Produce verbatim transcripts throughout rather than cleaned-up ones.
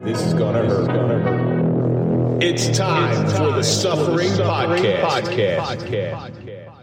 This is gonna hurt. It's time for the Suffering Podcast.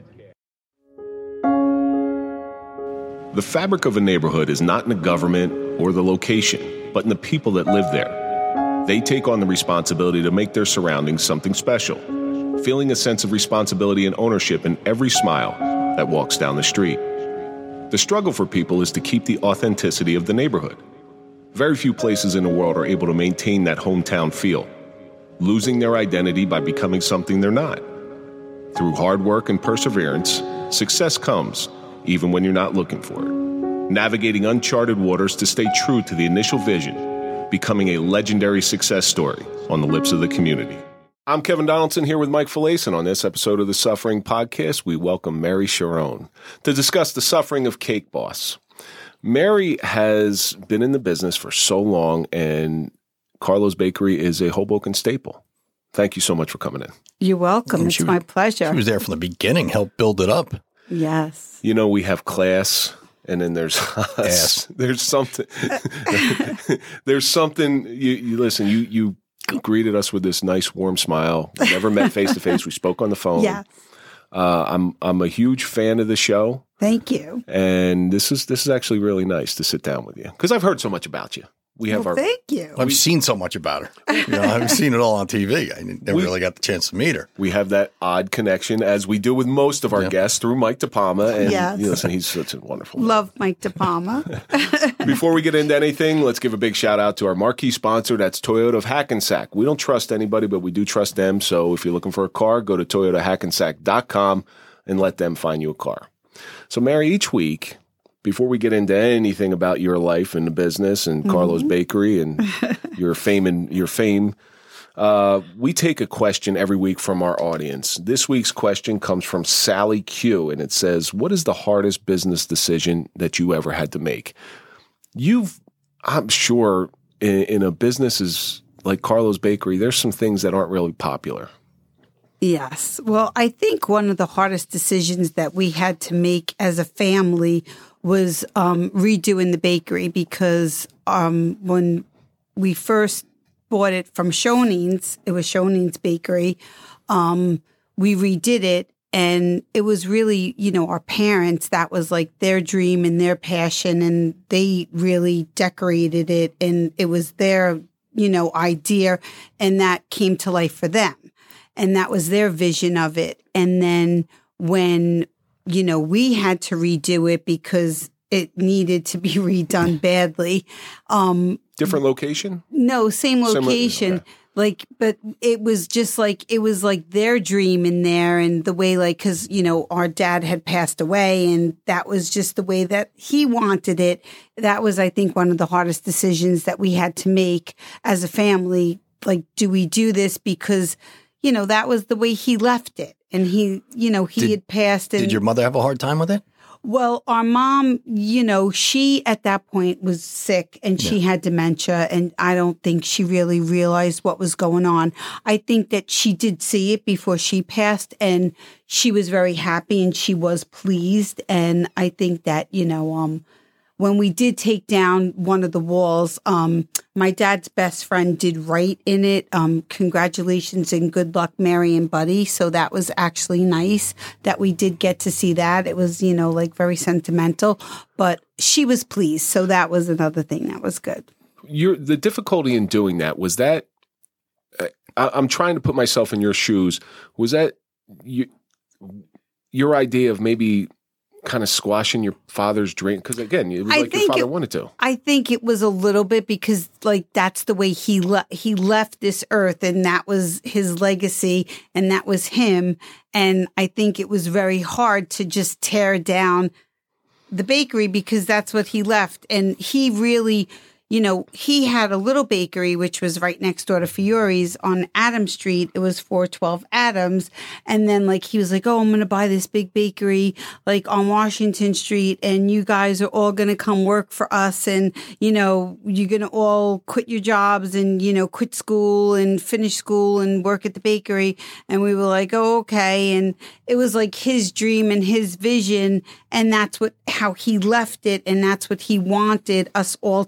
The fabric of a neighborhood is not in the government or the location, but in the people that live there. They take on the responsibility to make their surroundings something special, feeling a sense of responsibility and ownership in every smile that walks down the street. The struggle for people is to keep the authenticity of the neighborhood. Very few places in the world are able to maintain that hometown feel, losing their identity by becoming something they're not. Through hard work and perseverance, success comes, even when you're not looking for it. Navigating uncharted waters to stay true to the initial vision, becoming a legendary success story on the lips of the community. I'm Kevin Donaldson here with Mike Falason. On this episode of the Suffering Podcast, we welcome Mary Sharon to discuss the suffering of Cake Boss. Mary has been in the business for so long, and Carlo's Bakery is a Hoboken staple. Thank you so much for coming in. You're welcome. And it's she, my pleasure. She was there from the beginning, helped build it up. Yes. You know, we have class, and then there's us. Yes. There's something. There's something. You, you listen. You you greeted us with this nice, warm smile. We never met face to face. We spoke on the phone. Yeah. Uh, I'm I'm a huge fan of the show. Thank you. And this is this is actually really nice to sit down with you because I've heard so much about you. We have well, our. Thank you. We, I've seen so much about her. You know, I've seen it all on T V. I never we, really got the chance to meet her. We have that odd connection, as we do with most of our yeah. guests, through Mike DePalma. And yes. you know, listen, he's such a wonderful. Love Mike DePalma. Before we get into anything, let's give a big shout out to our marquee sponsor. That's Toyota of Hackensack. We don't trust anybody, but we do trust them. So if you're looking for a car, go to toyota hackensack dot com and let them find you a car. So, Mary, each week, before we get into anything about your life and the business and mm-hmm. Carlo's Bakery and your fame and your fame, uh, we take a question every week from our audience. This week's question comes from Sally Q, and it says, "What is the hardest business decision that you ever had to make?" You've, I'm sure, in, in a business as like Carlo's Bakery, there's some things that aren't really popular. Yes. Well, I think one of the hardest decisions that we had to make as a family was um, redoing the bakery because um, when we first bought it from Shoning's, it was Shoning's Bakery, um, we redid it. And it was really, you know, our parents, that was like their dream and their passion. And they really decorated it. And it was their, you know, idea. And that came to life for them. And that was their vision of it. And then when, you know, we had to redo it because it needed to be redone badly. Um, Different location? No, same location. Same, okay. Like, but it was just like, it was like their dream in there and the way like, cause you know, our dad had passed away and that was just the way that he wanted it. That was, I think, one of the hardest decisions that we had to make as a family. Like, do we do this because, you know, that was the way he left it. And he, you know, he did, had passed. And, did your mother have a hard time with it? Well, our mom, you know, she at that point was sick and she yeah. had dementia. And I don't think she really realized what was going on. I think that she did see it before she passed and she was very happy and she was pleased. And I think that, you know, um, when we did take down one of the walls, um, my dad's best friend did write in it, um, congratulations and good luck, Mary and Buddy. So that was actually nice that we did get to see that. It was, you know, like very sentimental, but she was pleased. So that was another thing that was good. Your, the difficulty in doing that, was that, uh, I, I'm trying to put myself in your shoes, was that you, your idea of maybe kind of squashing your father's dream? Because again, it was I like your father it, wanted to. I think it was a little bit because like that's the way he le- he left this earth and that was his legacy and that was him. And I think it was very hard to just tear down the bakery because that's what he left. And he really, you know, he had a little bakery, which was right next door to Fiore's on Adams Street. It was four twelve Adams. And then like, he was like, oh, I'm going to buy this big bakery like on Washington Street. And you guys are all going to come work for us. And, you know, you're going to all quit your jobs and, you know, quit school and finish school and work at the bakery. And we were like, oh, okay. And it was like his dream and his vision. And that's what, how he left it. And that's what he wanted us all to be there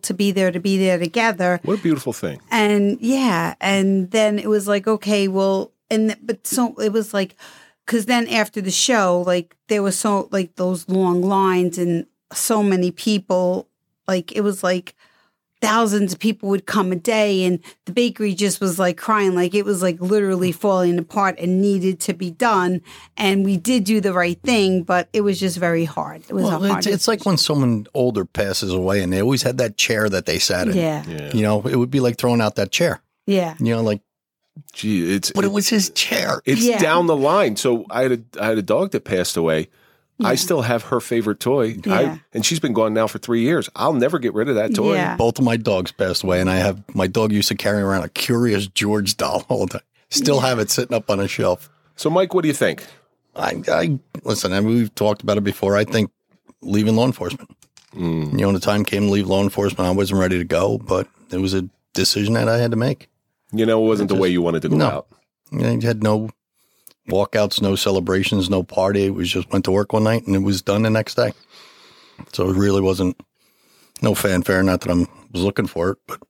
there to be there together. What a beautiful thing. And yeah, and then it was like, okay, well, and but so it was like, because then after the show, like there was so like those long lines and so many people, like it was like thousands of people would come a day, and the bakery just was like crying, like it was like literally falling apart and needed to be done. And we did do the right thing, but it was just very hard. It was well, a hard. It's, it's like when someone older passes away, and they always had that chair that they sat in. Yeah. Yeah. You know, it would be like throwing out that chair. Yeah. You know, like, Gee, it's but it was his chair. It's Yeah. down the line. So I had a I had a dog that passed away. I still have her favorite toy, Yeah. I, and she's been gone now for three years. I'll never get rid of that toy. Yeah. Both of my dogs passed away, and I have my dog used to carry around a Curious George doll all the time. Still have it sitting up on a shelf. So, Mike, what do you think? I, I listen. I mean, we've talked about it before. I think leaving law enforcement. Mm. You know, when the time came to leave law enforcement, I wasn't ready to go, but it was a decision that I had to make. You know, it wasn't Just- the way you wanted to go no. out. I had no walkouts, no celebrations, no party. It was just went to work one night and it was done the next day. So it really wasn't no fanfare. Not that I was looking for it, but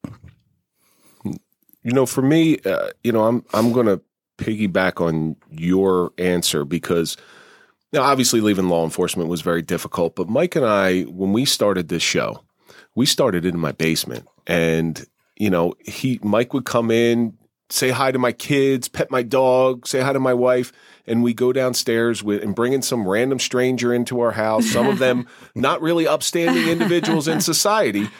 You know, for me, uh, you know, I'm I'm going to piggyback on your answer because, you know, obviously leaving law enforcement was very difficult. But Mike and I, when we started this show, we started it in my basement, and you know, he Mike would come in, say hi to my kids, pet my dog, say hi to my wife, and we go downstairs with and bring in some random stranger into our house. Some of them not really upstanding individuals in society,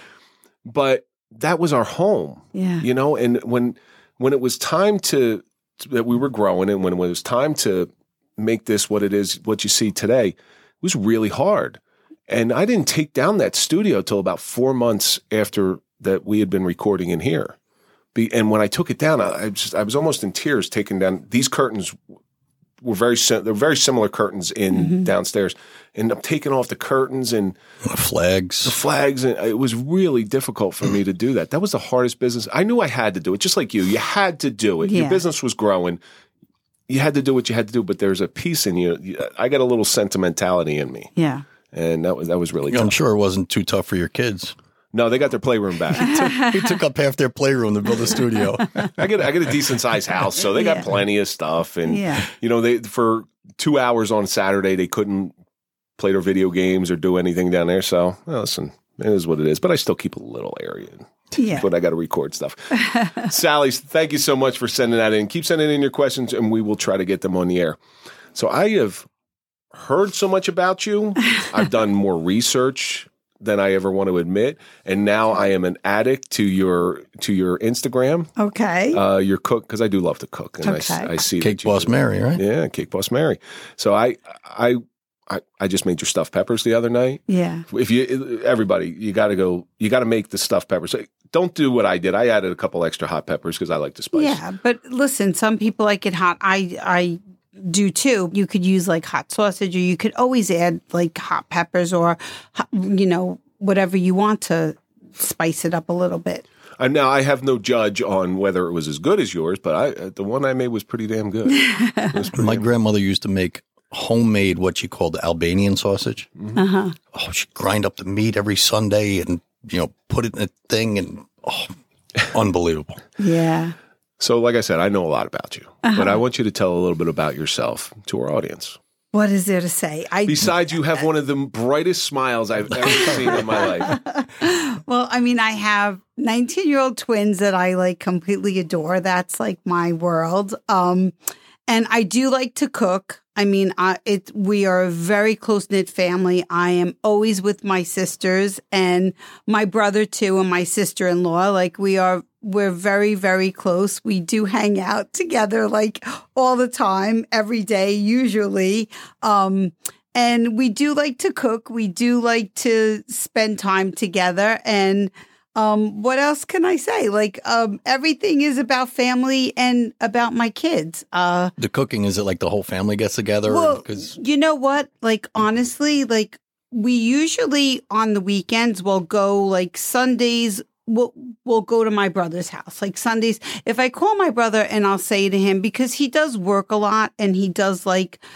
but that was our home. Yeah. You know, and when when it was time to that we were growing, and when it was time to make this what it is, what you see today, it was really hard. And I didn't take down that studio till about four months after that we had been recording in here. Be, and when I took it down, I, I, just, I was almost in tears taking down. These curtains were very sim- they're very similar curtains in Mm-hmm. downstairs, and I'm taking off the curtains and the flags. the flags, and it was really difficult for me to do that. That was the hardest business. I knew I had to do it, just like you. You had to do it. Yeah. Your business was growing. You had to do what you had to do, but there's a piece in you. I got a little sentimentality in me, Yeah. and that was that was really I'm tough. sure it wasn't too tough for your kids. No, they got their playroom back. He took up half their playroom to build a studio. I get I get a decent sized house, so they got Yeah. plenty of stuff. And Yeah. you know, they for two hours on Saturday they couldn't play their video games or do anything down there. So well, listen, it is what it is. But I still keep a little area Yeah. when I got to record stuff. Sally, thank you so much for sending that in. Keep sending in your questions, and we will try to get them on the air. So I have heard so much about you. I've done more research than I ever want to admit, and now I am an addict to your to your Instagram. Okay. Uh, your cook, because I do love to cook, and I, Okay. I see Cake that you Boss do- Mary, right? Yeah, Cake Boss Mary. So I, I, I, I just made your stuffed peppers the other night. yeah. If you, everybody, you got to go. You got to make the stuffed peppers. Don't do what I did. I added a couple extra hot peppers because I like the spice. Yeah. But listen, some people like it hot. I I do too. You could use like hot sausage, or you could always add like hot peppers or hot, you know, whatever you want to spice it up a little bit. And now I have no judge on whether it was as good as yours, but I, uh, the one I made was pretty damn good. It was pretty My damn- grandmother used to make homemade what she called Albanian sausage. Uh-huh. Oh, she'd grind up the meat every Sunday and, you know, put it in a thing and, oh, unbelievable. Yeah. So, like I said, I know a lot about you, but I want you to tell a little bit about yourself to our audience. What is there to say? I Besides, you have one of the brightest smiles I've ever seen in my life. Well, I mean, I have nineteen-year-old twins that I like completely adore. That's like my world. Um, and I do like to cook. I mean, I, it we are a very close-knit family. I am always with my sisters and my brother too, and my sister-in-law. Like we are, we're very, very close. We do hang out together like all the time, every day, usually. Um, and we do like to cook. We do like to spend time together. And um, what else can I say? Like um, everything is about family and about my kids. Uh, The cooking, is it like the whole family gets together? well, 'Cause- you know what? Like, honestly, like, we usually on the weekends will go, like, Sundays, we'll, we'll go to my brother's house. Like, Sundays, if I call my brother and I'll say to him, because he does work a lot and he does, like,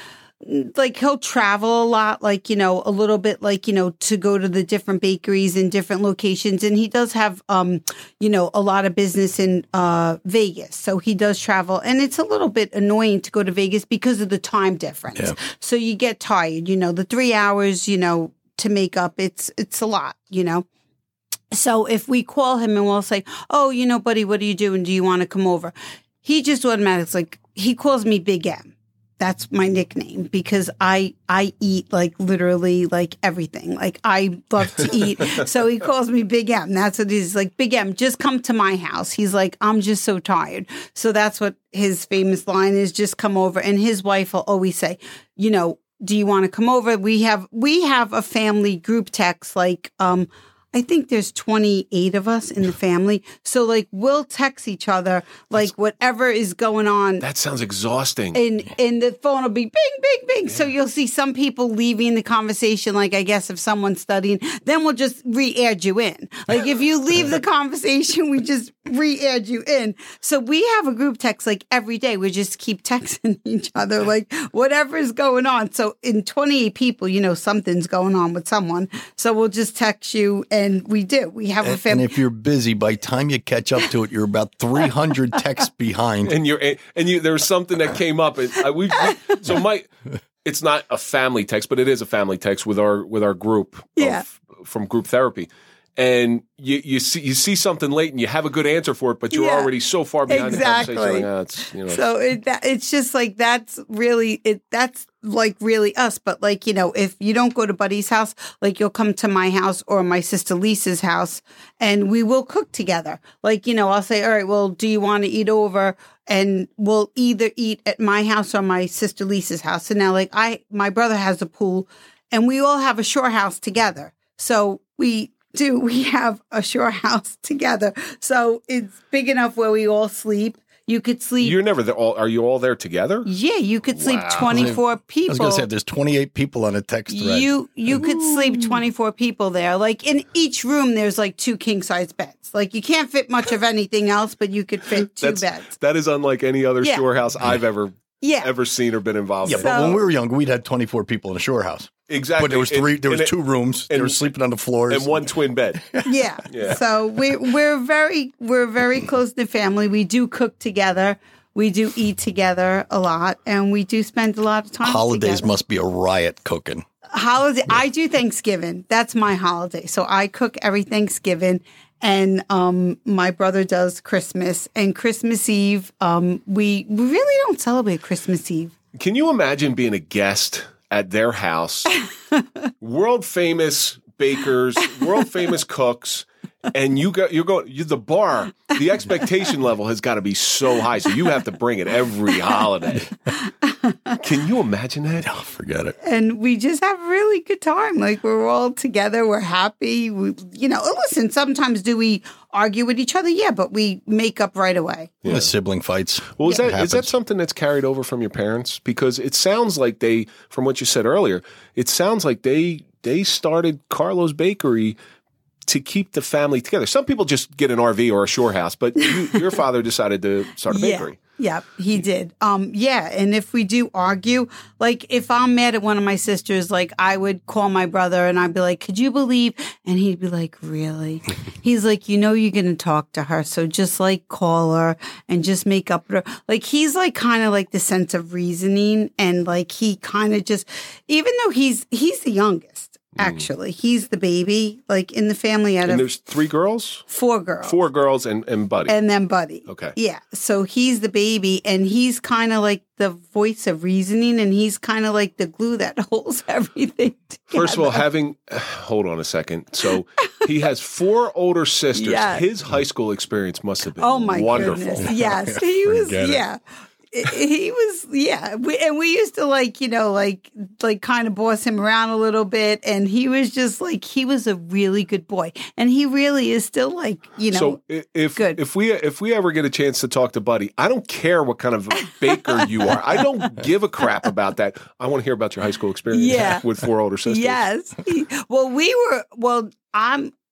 like he'll travel a lot, like, you know, a little bit like, you know, to go to the different bakeries in different locations. And he does have, um, you know, a lot of business in uh, Vegas. So he does travel. And it's a little bit annoying to go to Vegas because of the time difference. Yeah. So you get tired, you know, the three hours, you know, to make up, it's it's a lot, you know. So if we call him and we'll say, oh, you know, buddy, what are you doing? Do you want to come over? He just automatically, like, he calls me Big M. That's my nickname because I I eat like literally like everything. Like I love to eat. So he calls me Big M. That's what he's like, Big M, just come to my house. He's like, I'm just so tired. So that's what his famous line is, just come over. And his wife will always say, you know, do you want to come over? We have we have a family group text like um I think there's twenty-eight of us in the family. So, like, we'll text each other, like, That's, whatever is going on. That sounds exhausting. And, and the phone will be bing, bing, bing. Yeah. So you'll see some people leaving the conversation, like, I guess if someone's studying, then we'll just re-add you in. Like, if you leave the conversation, we just re-add you in. So we have a group text, like, every day. We just keep texting each other, like, whatever is going on. So in twenty-eight people, you know, something's going on with someone. So we'll just text you and And we do. We have and, a family. And if you're busy, by the time you catch up to it, you're about three hundred texts behind. And you're and you there was something that came up. And I, we, we so my it's not a family text, but it is a family text with our with our group yeah. of, from group therapy. And you, you see you see something late and you have a good answer for it, but you're yeah, already so far behind exactly. the conversation. Like, oh, it's, you know, so it, that, it's just like that's really it. That's like really us. But like, you know, if you don't go to Buddy's house, like you'll come to my house or my sister Lisa's house, and we will cook together. Like, you know, I'll say, all right, well, do you want to eat over? And we'll either eat at my house or my sister Lisa's house. And now, like I, my brother has a pool, and we all have a shore house together. So we. do we have a shore house together. So it's big enough where we all sleep. You could sleep. You're never there. All, are you all there together? Yeah, you could sleep wow. twenty-four people. I was going to say, there's twenty-eight people on a text thread. You you could sleep twenty-four people there. Like in each room, there's like two king-size beds. Like you can't fit much of anything else, but you could fit two That's, beds. That is unlike any other yeah. shore house I've ever yeah. ever seen or been involved yeah, in. Yeah, so, but when we were young, we'd had twenty-four people in a shore house. Exactly. But there was three. There and, was two rooms. And, they were sleeping on the floors and one twin bed. Yeah. yeah. So we we're very we're very close knit family. We do cook together. We do eat together a lot, and we do spend a lot of time. Holidays together. Must be a riot cooking. Holiday. Yeah. I do Thanksgiving. That's my holiday. So I cook every Thanksgiving. And um, my brother does Christmas. And Christmas Eve, um, we, we really don't celebrate Christmas Eve. Can you imagine being a guest at their house? World famous bakers, world famous cooks, and you go, you're going, you, the bar, the expectation level has got to be so high. So you have to bring it every holiday. Can you imagine that? Oh, forget it. And we just have a really good time. Like we're all together. We're happy. We, you know, listen, sometimes do we argue with each other? Yeah, but we make up right away. Yeah. The sibling fights. Well, is, yeah. that, is that something that's carried over from your parents? Because it sounds like they, from what you said earlier, it sounds like they they started Carlo's Bakery to keep the family together. Some people just get an R V or a shore house, but you, your father decided to start a bakery. Yeah, yeah, he did. Um, yeah, and if we do argue, like if I'm mad at one of my sisters, like I would call my brother and I'd be like, could you believe? And he'd be like, really? He's like, you know you're going to talk to her, so just like call her and just make up with her. Like he's like kind of like the sense of reasoning, and like he kind of just, even though he's he's the youngest. Actually, he's the baby, like in the family. Out and of there's three girls? Four girls. Four girls and, and Buddy. And then Buddy. Okay. Yeah. So he's the baby, and he's kind of like the voice of reasoning, and he's kind of like the glue that holds everything together. First of all, having, hold on a second. So he has four older sisters. Yes. His high school experience must have been oh my wonderful. Goodness. Yes. He was, yeah. He was, yeah, we, and we used to like, you know, like, like kind of boss him around a little bit, and he was just like, he was a really good boy, and he really is still like, you know, so if good. if we if we ever get a chance to talk to Buddy, I don't care what kind of baker you are, I don't give a crap about that. I want to hear about your high school experience yeah. with four older sisters. Yes, he, well, we were, well, I'm.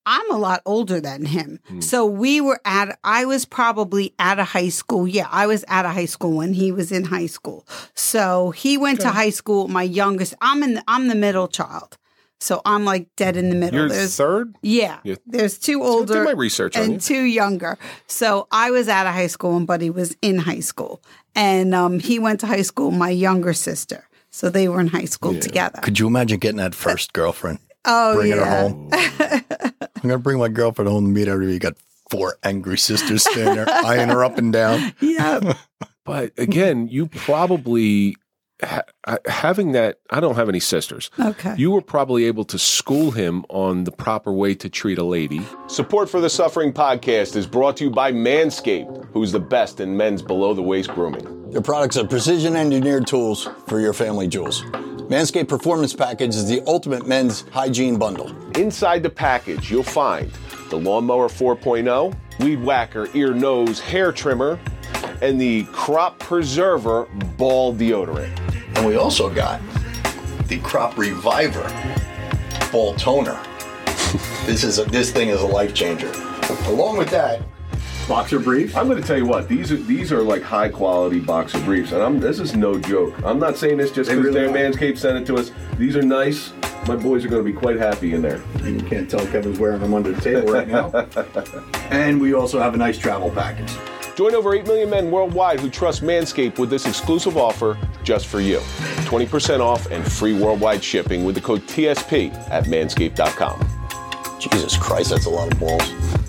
I'm a lot older than him. Hmm. So we were at, I was probably out of high school. Yeah, I was out of high school when he was in high school. So he went okay. to high school, my youngest, I'm in, the, I'm the middle child. So I'm like dead in the middle. You're there's, third? Yeah. You're, there's two older do my research on and you. two younger. So I was out of high school and Buddy was in high school. And um, he went to high school, my younger sister. So they were in high school yeah. together. Could you imagine getting that first girlfriend? Oh, bringing yeah. her home. I'm going to bring my girlfriend home to meet her. You got four angry sisters standing there, eyeing her up and down. Yeah. But again, you probably, ha- having that, I don't have any sisters. Okay. You were probably able to school him on the proper way to treat a lady. Support for the Suffering Podcast is brought to you by Manscaped, who's the best in men's below-the-waist grooming. Their products are precision-engineered tools for your family jewels. Manscaped Performance Package is the ultimate men's hygiene bundle. Inside the package, you'll find the Lawnmower four point oh, Weed Whacker Ear, Nose, Hair Trimmer, and the Crop Preserver Ball Deodorant. And we also got the Crop Reviver Ball Toner. This is a, this thing is a life changer. Along with that, boxer brief. I'm going to tell you what, these are these are like high quality boxer briefs, and I'm this is no joke. I'm not saying this just because they really their Manscaped sent it to us. These are nice. My boys are going to be quite happy in there. You can't tell Kevin's wearing them under the table right now. And we also have a nice travel package. Join over eight million men worldwide who trust Manscaped with this exclusive offer just for you. twenty percent off and free worldwide shipping with the code T S P at manscaped dot com. Jesus Christ, that's a lot of balls.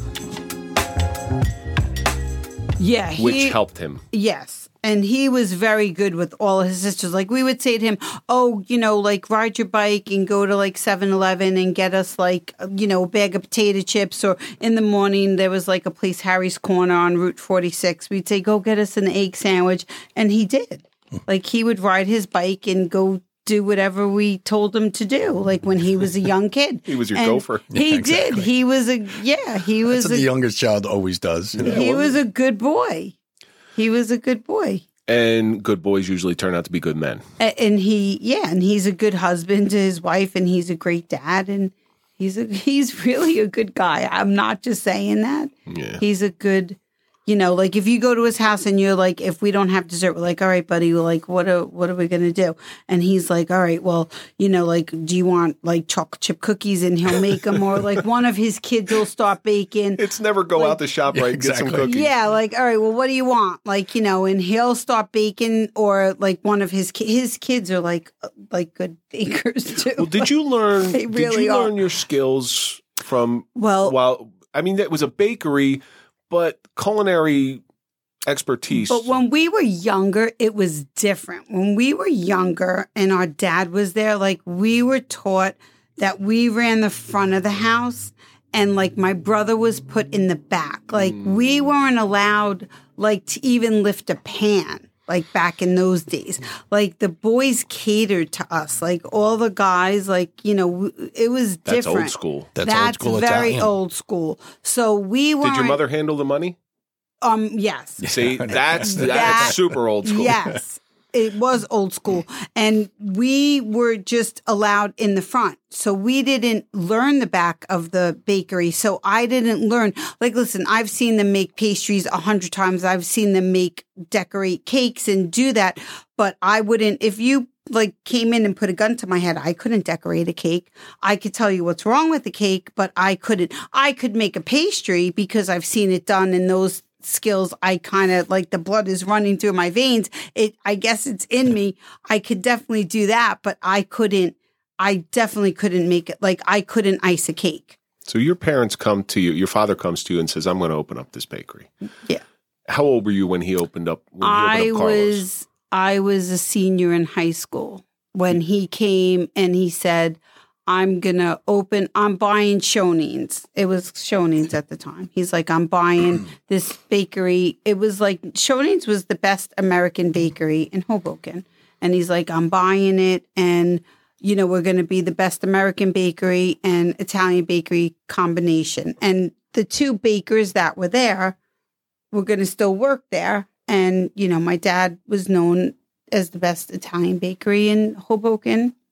Yeah. He, Which helped him. Yes. And he was very good with all his sisters. Like, we would say to him, oh, you know, like, ride your bike and go to, like, seven eleven and get us, like, you know, a bag of potato chips. Or in the morning, there was, like, a place, Harry's Corner on Route forty-six. We'd say, go get us an egg sandwich. And he did. Like, he would ride his bike and go do whatever we told him to do, like when he was a young kid. He was your and gopher. He yeah, exactly. did. He was a, yeah, he was That's what a, the youngest child always does. You know? He was a good boy. He was a good boy. And good boys usually turn out to be good men. A- And he, yeah, and he's a good husband to his wife, and he's a great dad, and he's a, he's really a good guy. I'm not just saying that. Yeah. He's a good, you know, like if you go to his house and you're like, if we don't have dessert, we're like, all right, buddy, we're like, what are, what are we going to do? And he's like, all right, well, you know, like, do you want like chocolate chip cookies? And he'll make them, or like one of his kids will start baking. It's never go like, out the shop yeah, right, exactly. get some cookies. Yeah, like, all right, well, what do you want? Like, you know, and he'll start baking, or like one of his ki- his kids are like like good bakers too. Well, did you learn? They did really you are. learn your skills from? Well, while I mean, it was a bakery, but culinary expertise. But when we were younger, it was different. When we were younger and our dad was there, like we were taught that we ran the front of the house, and like my brother was put in the back. Like mm. we weren't allowed like to even lift a pan. Like back in those days, like the boys catered to us, like all the guys, like, you know, it was That's different. old school. That's, That's old school very Italian. old school. So we were. Did your mother handle the money? Um. Yes. See, that's that's That- super old school. Yes, it was old school. And we were just allowed in the front. So we didn't learn the back of the bakery. So I didn't learn. Like, listen, I've seen them make pastries a hundred times. I've seen them make, decorate cakes and do that. But I wouldn't, if you like came in and put a gun to my head, I couldn't decorate a cake. I could tell you what's wrong with the cake, but I couldn't. I could make a pastry because I've seen it done in those skills. I kind of like the blood is running through my veins. It, I guess it's in me. I could definitely do that, but I couldn't, I definitely couldn't make it. Like I couldn't ice a cake. So your parents come to you, your father comes to you and says, I'm going to open up this bakery. Yeah. How old were you when he opened up? When he I opened up Carlos? was, I was a senior in high school when he came and he said, I'm going to open, I'm buying Shoneen's. It was Shoneen's at the time. He's like, I'm buying this bakery. It was like, Shoneen's was the best American bakery in Hoboken. And he's like, I'm buying it. And, you know, we're going to be the best American bakery and Italian bakery combination. And the two bakers that were there were going to still work there. And, you know, my dad was known as the best Italian bakery in Hoboken.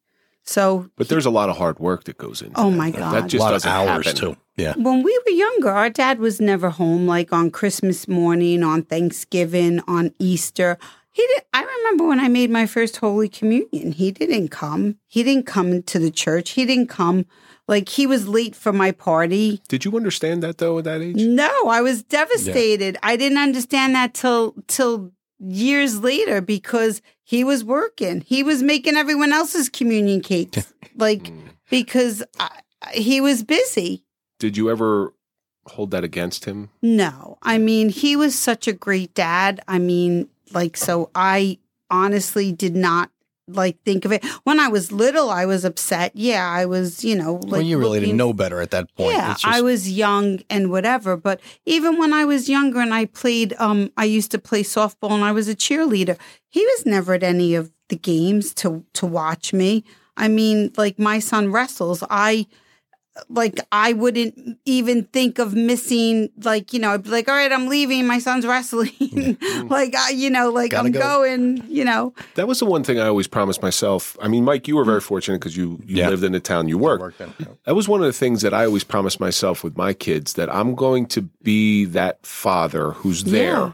So, But there's a lot of hard work that goes into oh that. my That God. just a lot of doesn't hours happen. too. Yeah. when we were younger, our dad was never home, like on Christmas morning, on Thanksgiving, on Easter. He did. I remember when I made my first Holy Communion, he didn't come. He didn't come to the church. He didn't come. Like, he was late for my party. Did you understand that, though, at that age? No, I was devastated. I didn't understand that till till years later because he was working. He was making everyone else's communion cakes, like, because I, he was busy. Did you ever hold that against him? No, I mean, he was such a great dad. I mean, like, so I honestly did not like think of it. When I was little, I was upset. Yeah, I was, you know, like, well, you really looking- didn't know better at that point. Yeah, It's just, I was young and whatever. But even when I was younger and I played, um, I used to play softball and I was a cheerleader. He was never at any of the games to to watch me. I mean, like, my son wrestles. I like I wouldn't even think of missing. Like, you know, I'd be like, all right, I'm leaving. My son's wrestling. like, I, you know, like Gotta I'm go. going. You know, That was the one thing I always promised myself. I mean, Mike, you were very fortunate because you, you Yeah. lived in the town you worked. worked in. That was one of the things that I always promised myself with my kids, that I'm going to be that father who's there.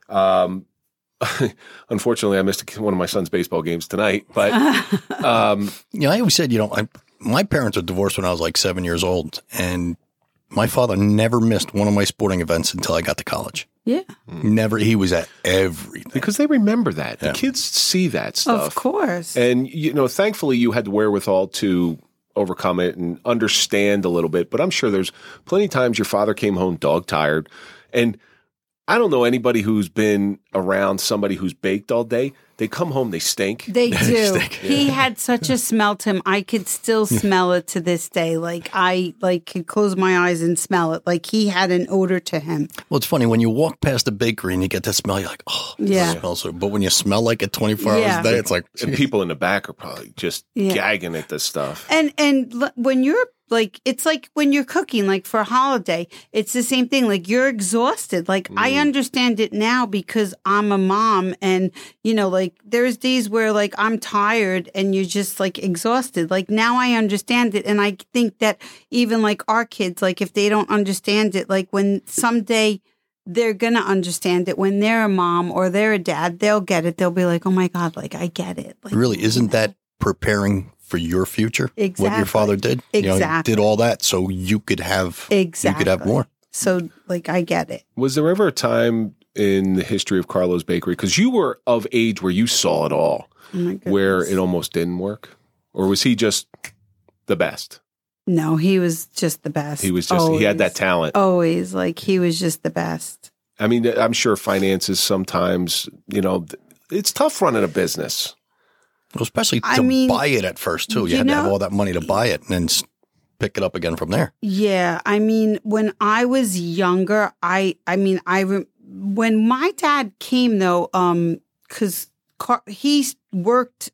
Um, unfortunately, I missed one of my son's baseball games tonight, but um, You know, I always said, you know, I, my parents were divorced when I was like seven years old, and my father never missed one of my sporting events until I got to college. yeah, Never. He was at everything. because they remember that. Yeah. The kids see that stuff. of course. And, you know, thankfully you had the wherewithal to overcome it and understand a little bit. But I'm sure there's plenty of times your father came home dog tired. And I don't know anybody who's been around somebody who's baked all day. They come home, they stink. They do. Stink. He had such a smell to him. I could still smell it to this day. Like, I like could close my eyes and smell it. Like, he had an odor to him. Well, it's funny when you walk past a bakery and you get that smell. You're like, oh, Yeah. it smells so. But when you smell like it twenty-four Yeah. hours a day, it's like, And people in the back are probably just Yeah. gagging at this stuff. And and l- when you're like, it's like when you're cooking, like for a holiday, it's the same thing. Like, you're exhausted. Like, I understand it now because I'm a mom, and you know, like, there's days where like I'm tired and you're just like exhausted. Like, now I understand it, and I think that even like our kids, like, if they don't understand it, like when someday they're gonna understand it when they're a mom or they're a dad, they'll get it. They'll be like, oh my God, like, I get it. Like, really, isn't that preparing for your future? What your Exactly. father did? You know, he Exactly. did all that so you could have, Exactly. you could have more. So, like, I get it. Was there ever a time in the history of Carlo's Bakery, because you were of age where you saw it all, Oh my goodness. where it almost didn't work? Or was he just the best? No, he was just the best. He was just, he had that Always. talent. Always. Like, he was just the best. I mean, I'm sure finances sometimes, you know, it's tough running a business. Well, especially to I mean, buy it at first, too. You, you had to have know- all that money to buy it and then s- pick it up again from there. Yeah. I mean, when I was younger, I, I mean, I, re- when my dad came though, um, cause Car- he worked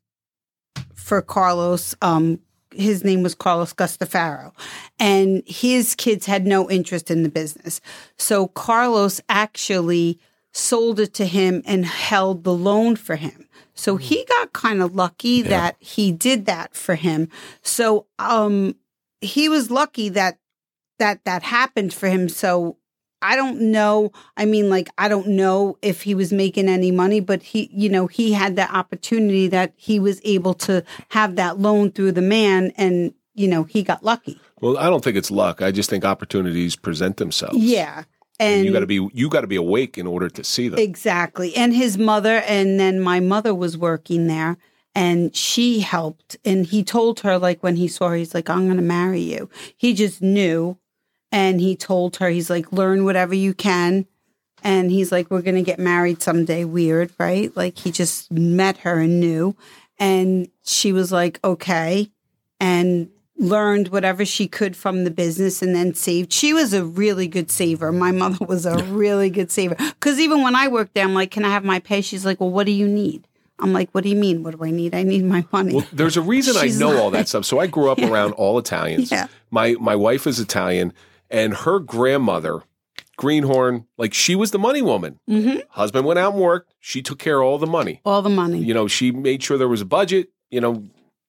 for Carlos, um, his name was Carlos Gustafaro, and his kids had no interest in the business. So Carlos actually sold it to him and held the loan for him. So he got kind of lucky that he did that for him. So um, he was lucky that that that happened for him. So I don't know. I mean, like, I don't know if he was making any money, but he, you know, he had that opportunity that he was able to have that loan through the man, and, you know, he got lucky. Well, I don't think it's luck. I just think opportunities present themselves. Yeah. And And you got to be you got to be awake in order to see them. exactly. And his mother, and then my mother was working there, and she helped. And he told her, like, when he saw her, he's like, I'm going to marry you. He just knew. And he told her, he's like, learn whatever you can. And he's like, we're going to get married someday. Weird, right? Like, he just met her and knew. And she was like, okay. And learned whatever she could from the business and then saved. She was a really good saver. My mother was a really good saver. Because even when I worked there, I'm like, can I have my pay? She's like, well, what do you need? I'm like, what do you mean? What do I need? I need my money. Well, there's a reason I She's know all like- that stuff. So I grew up around all Italians. Yeah. My my wife is Italian, and her grandmother, Greenhorn, like, she was the money woman. Mhm. Husband went out and worked. She took care of all the money. All the money. You know, she made sure there was a budget. You know,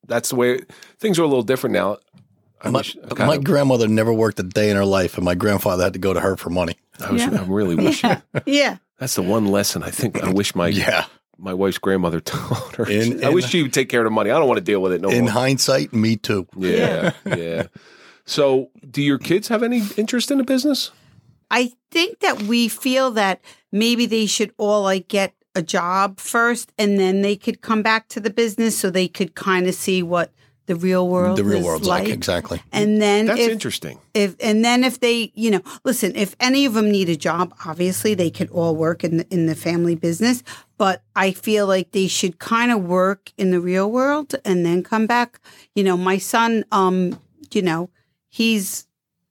that's the way things are a little different now. I my, wish, my of, grandmother never worked a day in her life, and my grandfather had to go to her for money. I was, Yeah. I'm really wishing. Yeah. That's the one lesson I think I wish my Yeah. my wife's grandmother taught her. In- I in- wish she would take care of the money. I don't want to deal with it no In more. hindsight, me too. Yeah, yeah. So, do your kids have any interest in the business? I think that we feel that maybe they should all like get a job first and then they could come back to the business so they could kind of see what the real world The real is world's like, exactly. And then That's if, interesting. if and then if they, you know, listen, if any of them need a job, obviously they could all work in the, in the family business, but I feel like they should kind of work in the real world and then come back. You know, my son um, you know, he's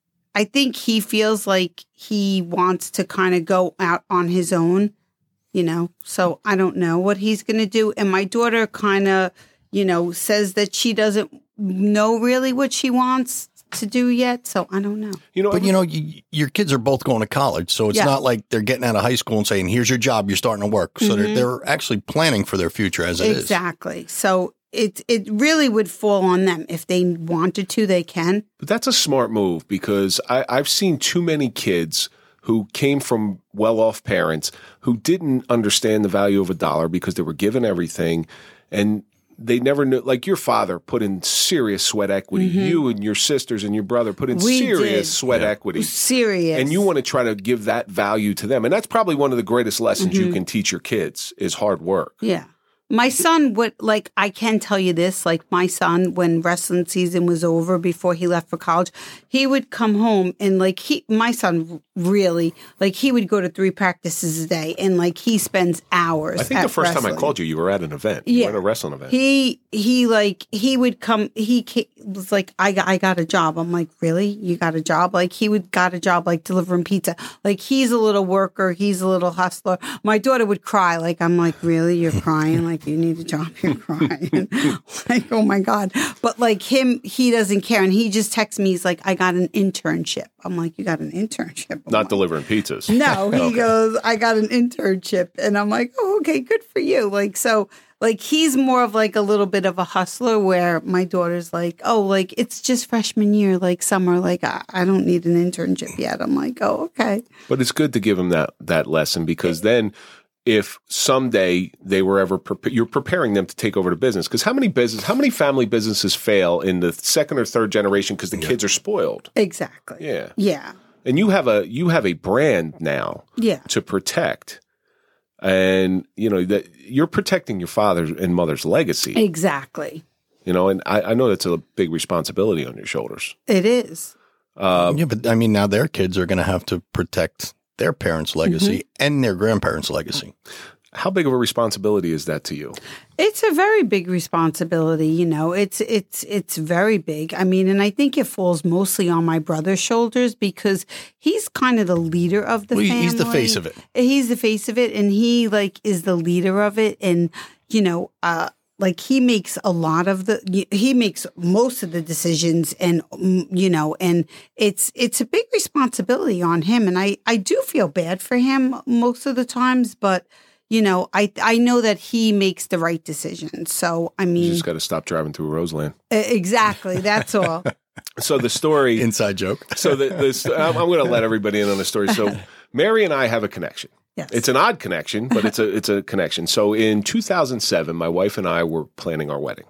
I think he feels like he wants to kind of go out on his own, you know. So I don't know what he's going to do. And my daughter kind of, you know, says that she doesn't know really what she wants to do yet. So I don't know. You know, But, you know, you, your kids are both going to college, so it's Yeah. not like they're getting out of high school and saying, here's your job, you're starting to work. So they're, they're actually planning for their future as it is. Exactly. So it it really would fall on them. If they wanted to, they can. But that's a smart move because I, I've seen too many kids who came from well-off parents who didn't understand the value of a dollar because they were given everything and they never knew. Like your father put in serious sweat equity. You and your sisters and your brother put in We serious did. sweat equity. Serious. And you want to try to give that value to them. And that's probably one of the greatest lessons you can teach your kids is hard work. Yeah. My son would, like, I can tell you this, like, my son, when wrestling season was over before he left for college, he would come home and, like, he, my son really, like, he would go to three practices a day and, like, he spends hours. I think at the first time I wrestling. called you, you were at an event. You Yeah. were at a wrestling event. He, he, like, he would come, he ca- was like, I got, I got a job. I'm like, really? You got a job? Like, he would got a job, like, delivering pizza. Like, he's a little worker. He's a little hustler. My daughter would cry. Like, I'm like, really? You're crying? Like, you need a job, you're crying. Like, oh my God. But like him, he doesn't care. And he just texts me, he's like, I got an internship. I'm like, you got an internship? I'm Not like, delivering pizzas. no, he Okay. goes, I got an internship. And I'm like, oh, okay, good for you. Like, so like he's more of like a little bit of a hustler where my daughter's like, oh, like it's just freshman year, like summer, like I, I don't need an internship yet. I'm like, oh, okay. But it's good to give them that that lesson because then if someday they were ever pre- you're preparing them to take over the business because how many business how many family businesses fail in the second or third generation because the kids are spoiled. Exactly. Yeah. Yeah. And you have a you have a brand now Yeah. to protect. And you know that you're protecting your father's and mother's legacy. Exactly. You know, and I, I know that's a big responsibility on your shoulders. It is. Um, Yeah, but I mean, now their kids are going to have to protect their parents' legacy and their grandparents' legacy. How big of a responsibility is that to you? It's a very big responsibility, you know. It's it's it's very big. I mean, and I think it falls mostly on my brother's shoulders because he's kind of the leader of the Well, family. he's the face of it. He's the face of it, and he like is the leader of it, and you know, uh, like he makes a lot of the he makes most of the decisions, and mm, you know, and it's it's a big responsibility on him, and I I do feel bad for him most of the times, but. You know, I I know that he makes the right decision. So, I You mean, just got to stop driving through Roseland. e- exactly. That's all. So the story. Inside joke. so the, the I'm, I'm going to let everybody in on the story. So Mary and I have a connection. Yes. It's an odd connection, but it's a it's a connection. So in two thousand seven, my wife and I were planning our wedding,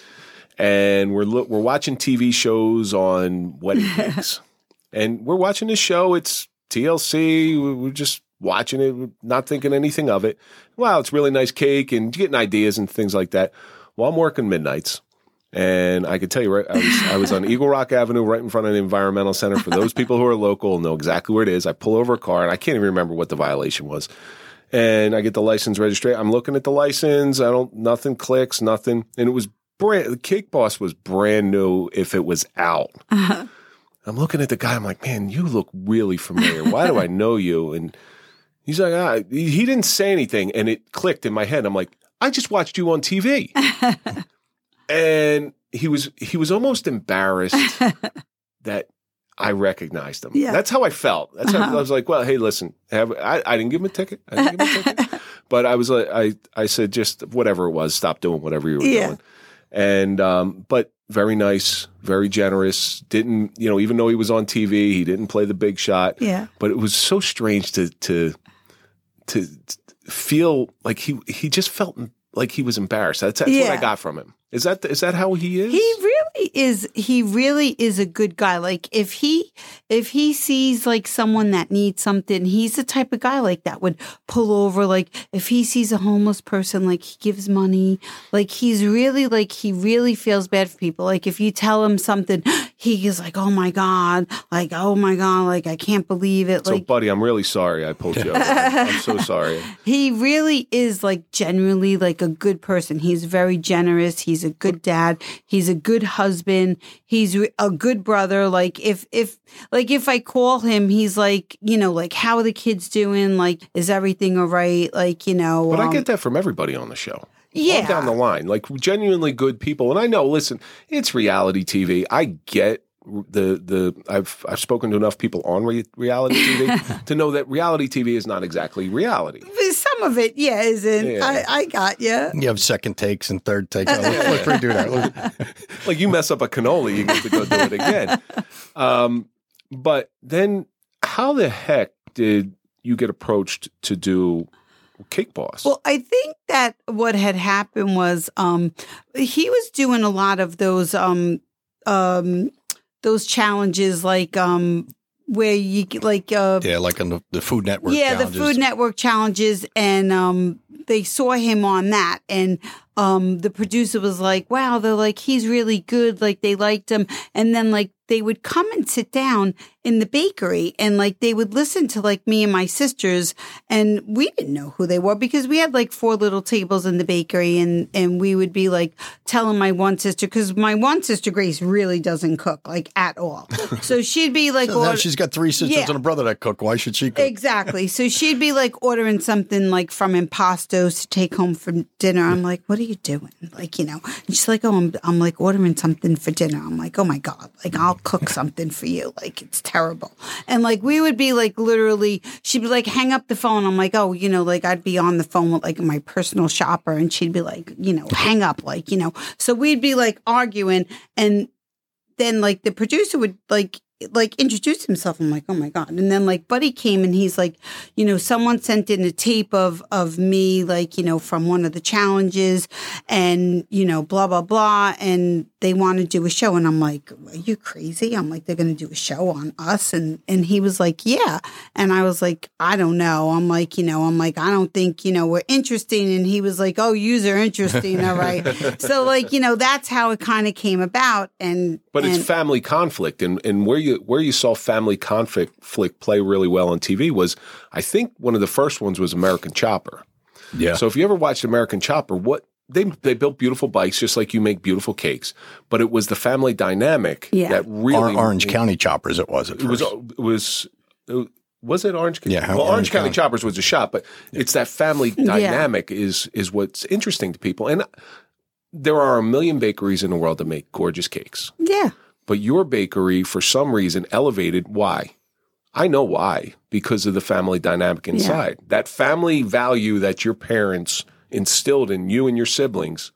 and we're lo- we're watching T V shows on wedding cakes, and we're watching this show. It's T L C. We- We're just watching it, not thinking anything of it. Wow, it's really nice cake, and getting ideas and things like that. Well, I'm working midnights. And I could tell you, right, I was, I was on Eagle Rock Avenue right in front of the Environmental Center. For those people who are local know exactly where it is. I pull over a car, and I can't even remember what the violation was. And I get the license registration. I'm looking at the license. I don't, nothing clicks, nothing. And it was brand, the Cake Boss was brand new if it was out. Uh-huh. I'm looking at the guy. I'm like, man, you look really familiar. Why do I know you? And he's like, ah, he he didn't say anything. And it clicked in my head. I'm like, I just watched you on T V. And he was he was almost embarrassed that I recognized him. Yeah. That's how I felt. That's how Uh-huh. I was like, well, hey, listen, have, I, I didn't give him a ticket. I didn't give him a ticket. But I was like, I, I said, just whatever it was, stop doing whatever you were Yeah. doing. And um, but very nice, very generous. Didn't you know? Even though he was on T V, he didn't play the big shot. Yeah. But it was so strange to to to feel like he he just felt like he was embarrassed. That's, that's Yeah. what I got from him. Is that is that how he is? He really is. He really is a good guy. Like if he if he sees like someone that needs something, he's the type of guy like that would pull over. Like if he sees a homeless person, like he gives money. Like he's really like he really feels bad for people. Like if you tell him something, he is like, oh my god, like oh my god, like I can't believe it. So, Like buddy, I'm really sorry I pulled you over. I'm so sorry. he really is like genuinely like a good person. He's very generous. He's a good dad. He's a good husband. He's re- a good brother. Like if, if, like if I call him, he's like, you know, like how are the kids doing? Like, is everything all right? Like, you know, But um, I get that from everybody on the show. Yeah. All down the line, like genuinely good people. And I know, listen, it's reality T V. I get the the I've I've spoken to enough people on re- reality T V to know that reality T V is not exactly reality. some of it, yeah, isn't. Yeah. I, I got you. You have second takes and third takes. Oh, let's, let's redo that. Let's- Like you mess up a cannoli, you get to go do it again. Um, but then, how the heck did you get approached to do Cake Boss? Well, I think that what had happened was um, he was doing a lot of those um, um, those challenges, like um, where you like uh, yeah, like on the, the Food Network. yeah, the challenges. Food Network challenges, and um, they saw him on that, and um, the producer was like, "Wow, they're like he's really good." Like they liked him, and then like they would come and sit down in the bakery, and like they would listen to like me and my sisters, and we didn't know who they were because we had like four little tables in the bakery, and and we would be like telling my one sister, because my one sister Grace really doesn't cook like at all, so she'd be like, So now order- she's got three sisters Yeah. and a brother that cook. Why should she cook? Exactly. So she'd be like ordering something like from Impastos to take home for dinner. I'm like, what are you doing? Like, you know, and she's like, oh, I'm, I'm like ordering something for dinner. I'm like, oh my God, like I'll cook something for you. Like it's terrible. And like, we would be like, literally, she'd be like, hang up the phone. I'm like, oh, you know, like I'd be on the phone with like my personal shopper, and she'd be like, you know, hang up, like, you know, so we'd be like arguing, and then like the producer would like, like introduce himself. I'm like, oh my God. And then like Buddy came, and he's like, you know, someone sent in a tape of, of me, like, you know, from one of the challenges, and, you know, blah, blah, blah. And they want to do a show. And I'm like, are you crazy? I'm like, they're going to do a show on us. And, and he was like, yeah. And I was like, I don't know. I'm like, you know, I'm like, I don't think, you know, we're interesting. And he was like, oh, yous are interesting. All right. So like, you know, that's how it kind of came about. And, But and, it's family conflict, and, and where you where you saw family conflict flick play really well on T V was, I think one of the first ones was American Chopper. Yeah. So if you ever watched American Chopper, what they they built beautiful bikes just like you make beautiful cakes, but it was the family dynamic Yeah. that really Or- Orange County Choppers it was at It was first. it was it, was it Orange County? Yeah, well, Orange, Orange County, County. Choppers was a shop, but it's that family dynamic is is what's interesting to people. And there are a million bakeries in the world that make gorgeous cakes. yeah. But your bakery, for some reason, elevated. Why? I know why. Because of the family dynamic inside. That family value that your parents instilled in you and your siblings,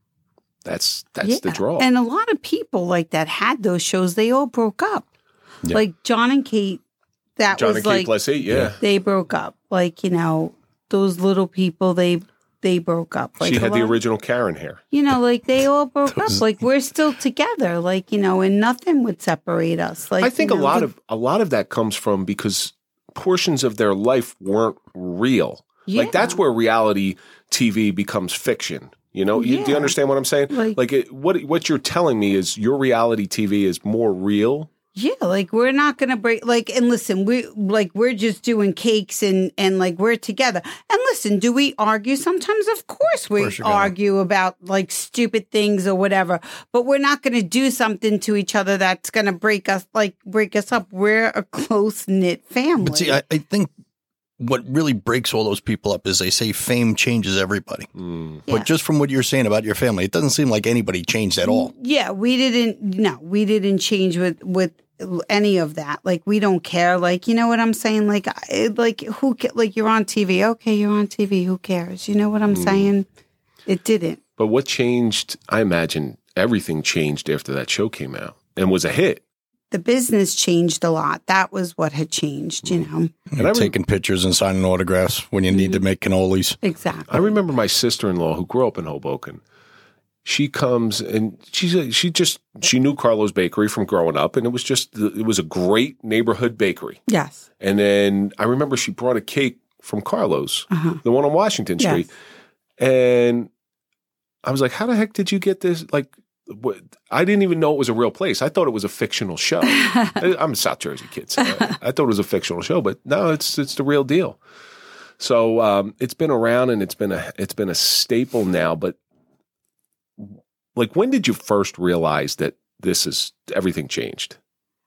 that's that's the Yeah. draw. And a lot of people like that had those shows, they all broke up. Yeah. Like John and Kate, that John was and Kate like, plus eight, yeah. they broke up. Like, you know, those little people, they they broke up. Like She a had the lot- original Karen hair. You know, like they all broke Those- up. Like we're still together. Like, you know, and nothing would separate us. Like I think you a know, lot like- of a lot of that comes from because portions of their life weren't real. Like that's Yeah. where reality T V becomes fiction. You know, you, do you Yeah. understand what I'm saying? Like- Like it, what what you're telling me is your reality T V is more real. Yeah, like we're not gonna break. Like, and listen, we like we're just doing cakes and and like we're together. And listen, do we argue sometimes? Of course, we course you're gonna. argue about like stupid things or whatever. But we're not gonna do something to each other that's gonna break us, like break us up. We're a close knit family. But see, I, I think what really breaks all those people up is they say fame changes everybody. Mm. Yeah. But just from what you're saying about your family, it doesn't seem like anybody changed at all. Yeah, we didn't. No, we didn't change with with any of that. Like we don't care. Like you know what I'm saying. Like I, like who ca- like you're on T V. Okay, you're on T V. Who cares? You know what I'm saying? It didn't. But what changed? I imagine everything changed after that show came out and was a hit. The business changed a lot. That was what had changed, you know. And You're taking pictures and signing autographs when you need to make cannolis. Exactly. I remember my sister-in-law who grew up in Hoboken. She comes and she she just she knew Carlo's Bakery from growing up, and it was just it was a great neighborhood bakery. Yes. And then I remember she brought a cake from Carlo's, uh-huh. the one on Washington Street, yes. and I was like, "How the heck did you get this?" Like. What, I didn't even know it was a real place. I thought it was a fictional show. I'm a South Jersey kid, so I, I thought it was a fictional show, but no, it's it's the real deal. So um, it's been around and it's been a it's been a staple now. But like, when did you first realize that this is everything changed?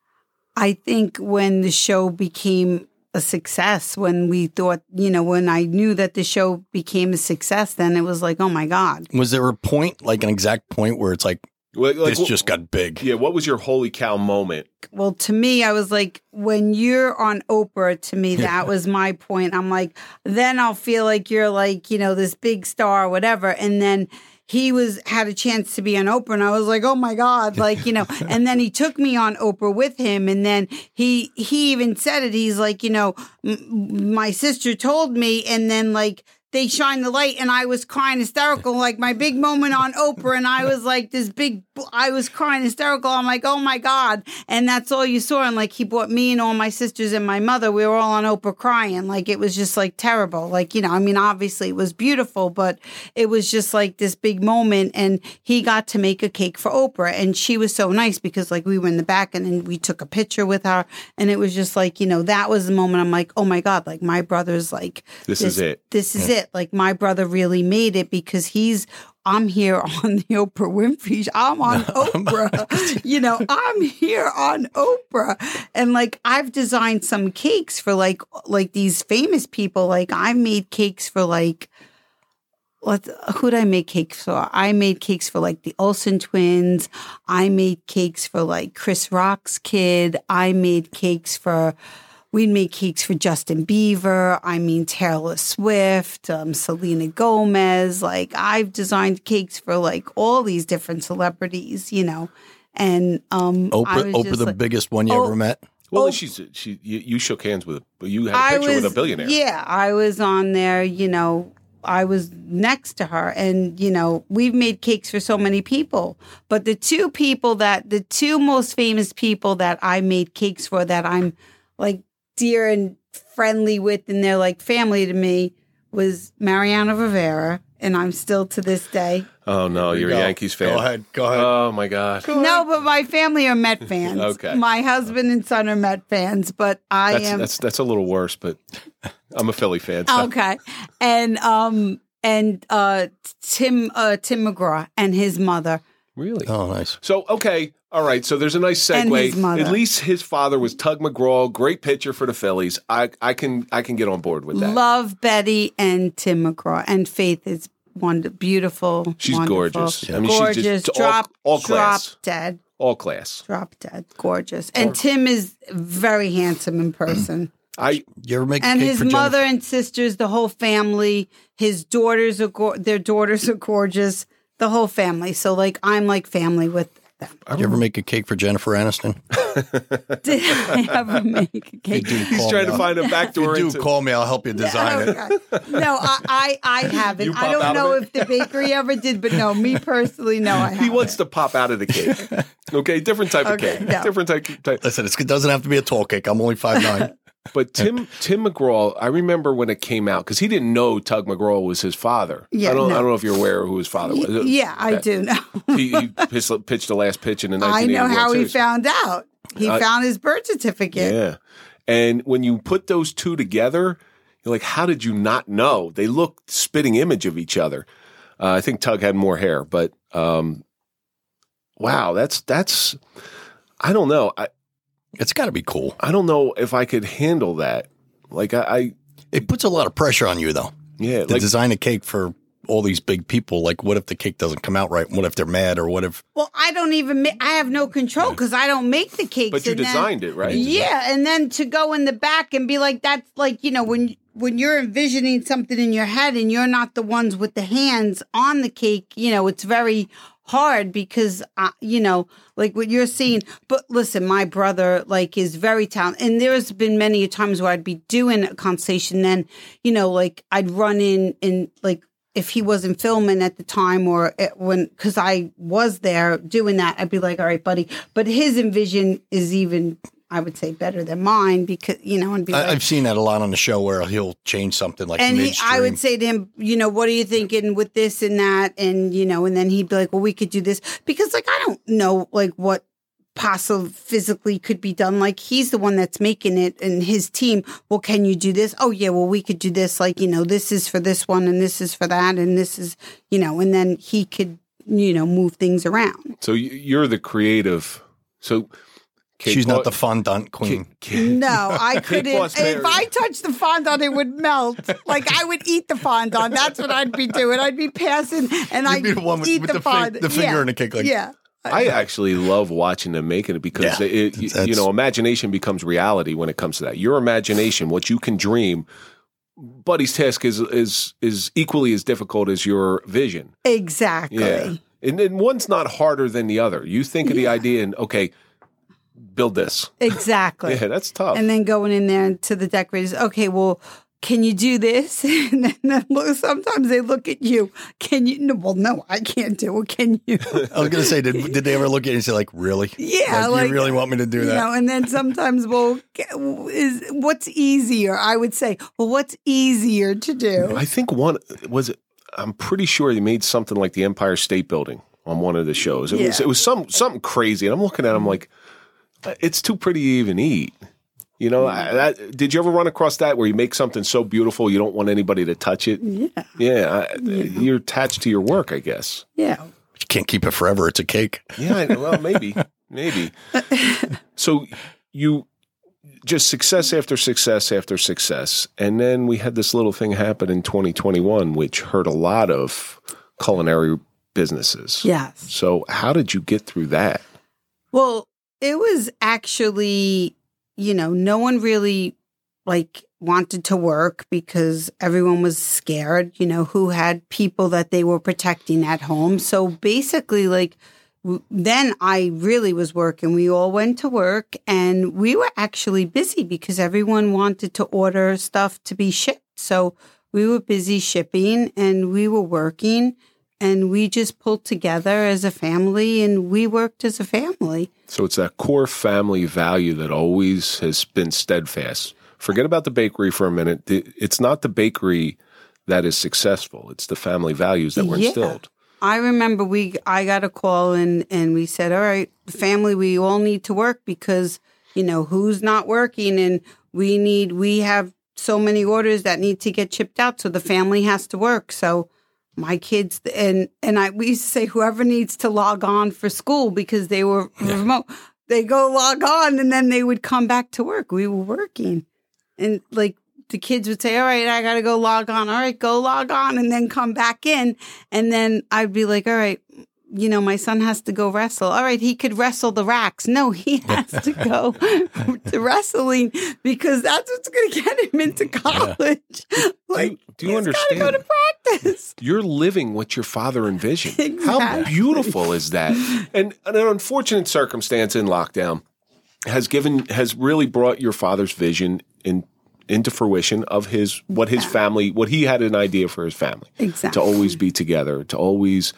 I think when the show became a success, when we thought, you know, when I knew that the show became a success, then it was like, oh my God. Was there a point, like an exact point where it's like, like this what, just got big? Yeah. What was your holy cow moment? Well, to me, I was like, when you're on Oprah, to me, that was my point. I'm like, then I'll feel like you're like, you know, this big star or whatever. And then he was had a chance to be on Oprah, and I was like, oh my God, like, you know, and then he took me on Oprah with him. And then he, he even said it. He's like, you know, m- my sister told me, and then like, they shine the light, and I was crying hysterical, like my big moment on Oprah. And I was like this big, I was crying hysterical. I'm like, oh my God. And that's all you saw. And like, he brought me and all my sisters and my mother. We were all on Oprah crying. Like, it was just like terrible. Like, you know, I mean, obviously it was beautiful, but it was just like this big moment. And he got to make a cake for Oprah. And she was so nice because like we were in the back and then we took a picture with her. And it was just like, you know, that was the moment I'm like, oh my God, like my brother's like, this, this is it. This is it. Like my brother really made it because he's, I'm here on the Oprah Winfrey Show. I'm on Oprah. You know, I'm here on Oprah. And like, I've designed some cakes for like, like these famous people. Like I've made cakes for like, what, who did I make cakes for? I made cakes for like the Olsen twins. I made cakes for like Chris Rock's kid. I made cakes for, we made cakes for Justin Bieber. I mean, Taylor Swift, um, Selena Gomez. Like, I've designed cakes for like all these different celebrities, you know. And um, Oprah, Oprah, the like, biggest one you oh, ever met. Well, oh, she's she. You, you shook hands with, but you had a picture was, with a billionaire. Yeah, I was on there. You know, I was next to her, and you know, we've made cakes for so many people. But the two people that, the two most famous people that I made cakes for, that I'm like dear and friendly with, and they're like family to me, was Mariano Rivera, and I'm still to this day. Oh no, you're a Yankees fan. Go ahead, go ahead. Oh my God. Go no, ahead. But my family are Met fans. Okay. My husband and son are Met fans, but I that's, am. That's that's a little worse, but I'm a Philly fan. So. Okay, and um and uh Tim uh Tim McGraw and his mother. Really? Oh, nice. So okay. All right, so there's a nice segue. At least his father was Tug McGraw, great pitcher for the Phillies. I, I can I can get on board with that. Love Betty and Tim McGraw, and Faith is one beautiful. She's wonderful. gorgeous. I mean, gorgeous. She's just drop, all, all class. Drop dead. All class. Drop dead. Gorgeous. And Tim is very handsome in person. I you ever make a and cake his for mother Jennifer? And sisters, the whole family. His daughters are go- their daughters are gorgeous. The whole family. So like I'm like family with. Did you ever make a cake for Jennifer Aniston? Did I ever make a cake? He's trying to find a backdoor. You do into... call me. I'll help you design no, it. No, I, I, I haven't. I don't know if the bakery ever did, but no, me personally, no, I haven't. He wants to pop out of the cake. Okay, different type okay, of cake. No. Different type. type. Listen, it's, it doesn't have to be a tall cake. I'm only five nine. But Tim Tim McGraw, I remember when it came out because he didn't know Tug McGraw was his father. Yeah, I don't. no. I don't know if you're aware of who his father was. Yeah, I okay. do know. he, he pitched, pitched the last pitch in the nineteen eighty I know how Series. he found out. He uh, found his birth certificate. Yeah, and when you put those two together, you're like, how did you not know? They look spitting image of each other. Uh, I think Tug had more hair, but um, wow, that's that's. I don't know. I, It's got to be cool. I don't know if I could handle that. Like I, I, it puts a lot of pressure on you, though. Yeah, to like, design a cake for all these big people. Like, what if the cake doesn't come out right? What if they're mad, or what if? Well, I don't even. Ma- I have no control because I don't make the cakes. But you and then- designed it, right? Yeah, and then to go in the back and be like, that's like, you know, when when you're envisioning something in your head and you're not the ones with the hands on the cake, you know, it's very hard because, uh, you know, like what you're seeing. But listen, my brother, like, is very talented. And there's been many times where I'd be doing a consultation, then, you know, like, I'd run in and, like, if he wasn't filming at the time or when, because I was there doing that, I'd be like, all right, buddy. But his envision is even, I would say, better than mine because, you know, and be like, I, I've seen that a lot on the show where he'll change something like and he, midstream. I would say to him, you know, what are you thinking with this and that? And, you know, and then he'd be like, well, we could do this because, like, I don't know, like, what possibly physically could be done. Like, he's the one that's making it and his team. Well, can you do this? Oh, yeah, well, we could do this. Like, you know, this is for this one and this is for that. And this is, you know, and then he could, you know, move things around. So you- you're the creative. So Cake She's Bo- not the fondant queen. Cake- cake- No, I couldn't. Boss Mary. If I touched the fondant, it would melt. Like, I would eat the fondant. That's what I'd be doing. I'd be passing and I'd You'd be the one with- eat with the, the fing- fondant. the finger yeah. in the cake, like- yeah. I actually love watching them making it because Yeah, it, you, that's- you know, imagination becomes reality when it comes to that. Your imagination, what you can dream, Buddy's task is is is equally as difficult as your vision. Exactly. Yeah, and then one's not harder than the other. You think of the idea and okay, build this. Exactly. Yeah, that's tough. And then going in there to the decorators, okay, well, can you do this? And then, then look, sometimes they look at you. Can you? No, well, no, I can't do it. Can you? I was going to say, did, did they ever look at you and say, like, really? Yeah, Like, like, you really want me to do You that? know, and then sometimes, well, is what's easier? I would say, well, what's easier to do? I think one was it. I'm pretty sure they made something like the Empire State Building on one of the shows. It was Yeah. it was some something crazy, and I'm looking at them like it's too pretty to even eat. You know, I, that, did you ever run across that where you make something so beautiful you don't want anybody to touch it? Yeah, Yeah, I, you're attached to your work, I guess. yeah. You can't keep it forever. It's a cake. Yeah, I, well, maybe, maybe. So you just success after success after success, and then we had this little thing happen in twenty twenty-one, which hurt a lot of culinary businesses. Yes. So how did you get through that? Well, it was actually, you know, no one really like wanted to work because everyone was scared, you know, who had people that they were protecting at home. So basically, like, w- then I really was working. We all went to work and we were actually busy because everyone wanted to order stuff to be shipped. So we were busy shipping and we were working. And we just pulled together as a family and we worked as a family. So it's that core family value that always has been steadfast. Forget about the bakery for a minute. The- It's not the bakery that is successful. It's the family values that were Yeah. instilled. I remember we I got a call and, and we said, all right, family, we all need to work because, you know, who's not working and we need, we have so many orders that need to get shipped out. So the family has to work. So my kids and and I we used to say whoever needs to log on for school because they were remote, they go log on and then they would come back to work. We were working. And like the kids would say, all right, I got to go log on. All right, go log on and then come back in. And then I'd be like, all right, you know, my son has to go wrestle. All right, he could wrestle the racks. No, he has to go to wrestling because that's what's going to get him into college. Like, do you, do you he's understand? gotta go to practice. You're living what your father envisioned. How Exactly. beautiful is that? And an unfortunate circumstance in lockdown has given has really brought your father's vision in into fruition of his what his family what he had an idea for his family. Exactly. To always be together, to always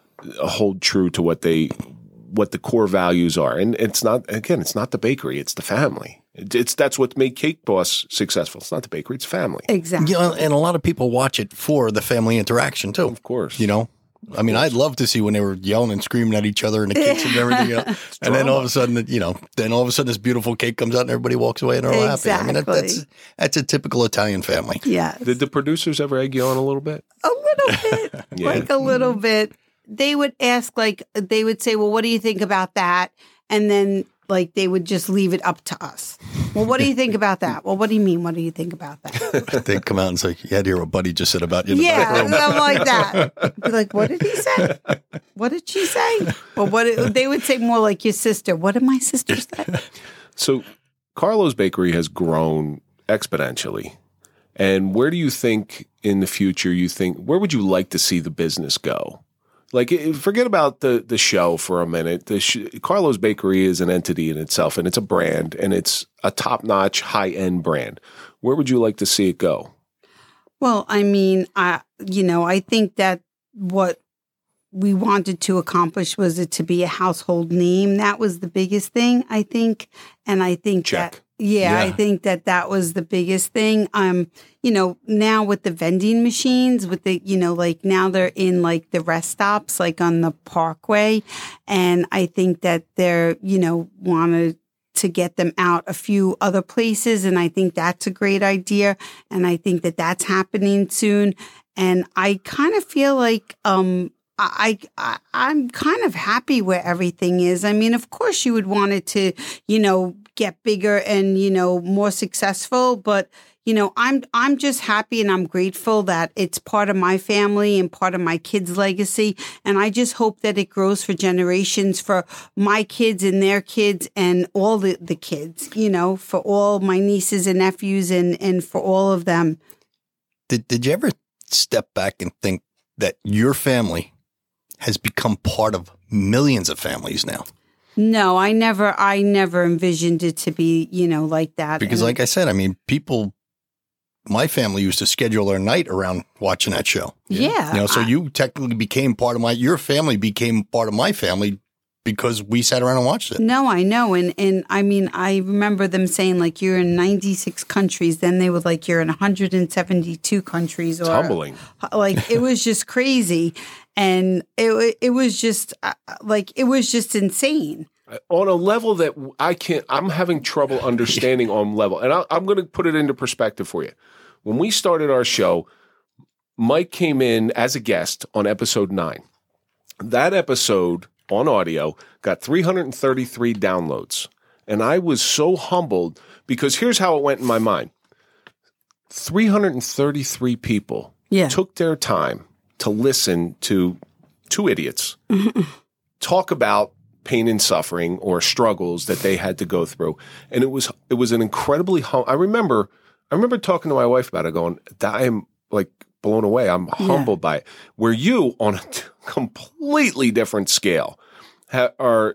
hold true to what they what the core values are. And it's not again, it's not the bakery, it's the family. It's that's what made Cake Boss successful. It's not the bakery, it's family. Exactly. You know, and a lot of people watch it for the family interaction too. Of course. You know, I mean, I'd love to see when they were yelling and screaming at each other in the kitchen and everything. Else. And then all of a sudden, you know, then all of a sudden this beautiful cake comes out and everybody walks away and they're all happy. I mean, that, that's Exactly. that's a typical Italian family. Yes. Did the producers ever egg you on a little bit? A little bit, Yeah. like a little bit. They would ask, like, they would say, well, what do you think about that? And then like they would just leave it up to us. Well, what do you think about that? Well, what do you mean? What do you think about that? They'd come out and say, you had to hear what Buddy just said about you in the Yeah, back room. something like that. Be like, what did he say? What did she say? Well, what they would say more like your sister. What did my sister say? So Carlo's Bakery has grown exponentially. And where do you think in the future you think, where would you like to see the business go? Like, forget about the, the show for a minute. The sh- Carlo's Bakery is an entity in itself, and it's a brand, and it's a top-notch, high-end brand. Where would you like to see it go? Well, I mean, I you know, I think that what we wanted to accomplish was it to be a household name. That was the biggest thing, I think. And I think Check. that, yeah, Yeah. I think that that was the biggest thing. Um, you know, now with the vending machines, with the, you know, like now they're in like the rest stops, like on the Parkway. And I think that they're, you know, wanted to get them out a few other places. And I think that's a great idea. And I think that that's happening soon. And I kind of feel like, um, I, I, I'm kind of happy where everything is. I mean, of course you would want it to, you know, get bigger and, you know, more successful, but, you know, I'm, I'm just happy and I'm grateful that it's part of my family and part of my kids' legacy. And I just hope that it grows for generations for my kids and their kids and all the, the kids, you know, for all my nieces and nephews and, and for all of them. Did, did you ever step back and think that your family has become part of millions of families now? No, I never, I never envisioned it to be, you know, like that. Because And- like I said, I mean, people, my family used to schedule their night around watching that show. yeah. You know, so I- you technically became part of my, your family became part of my family because we sat around and watched it. No, I know. And, and I mean, I remember them saying like you're in ninety-six countries. Then they were like, you're in one hundred seventy-two countries. Or It's humbling. Like it was just crazy. And it, it was just uh, like, it was just insane. On a level that I can't, I'm having trouble understanding on level. And I, I'm going to put it into perspective for you. When we started our show, Mike came in as a guest on episode nine. That episode on audio got three hundred thirty-three downloads. And I was so humbled because here's how it went in my mind. three hundred thirty-three people Yeah. took their time to listen to two idiots talk about pain and suffering or struggles that they had to go through. And it was it was an incredibly hum- I remember I remember talking to my wife about it going, I am like blown away. I'm humbled by it. Where you on a t- completely different scale ha- are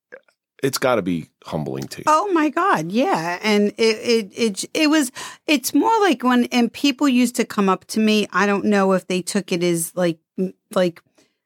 it's got to be humbling to you. Oh my God. Yeah. And it, it, it, it was, it's more like when, and people used to come up to me. I don't know if they took it as like, like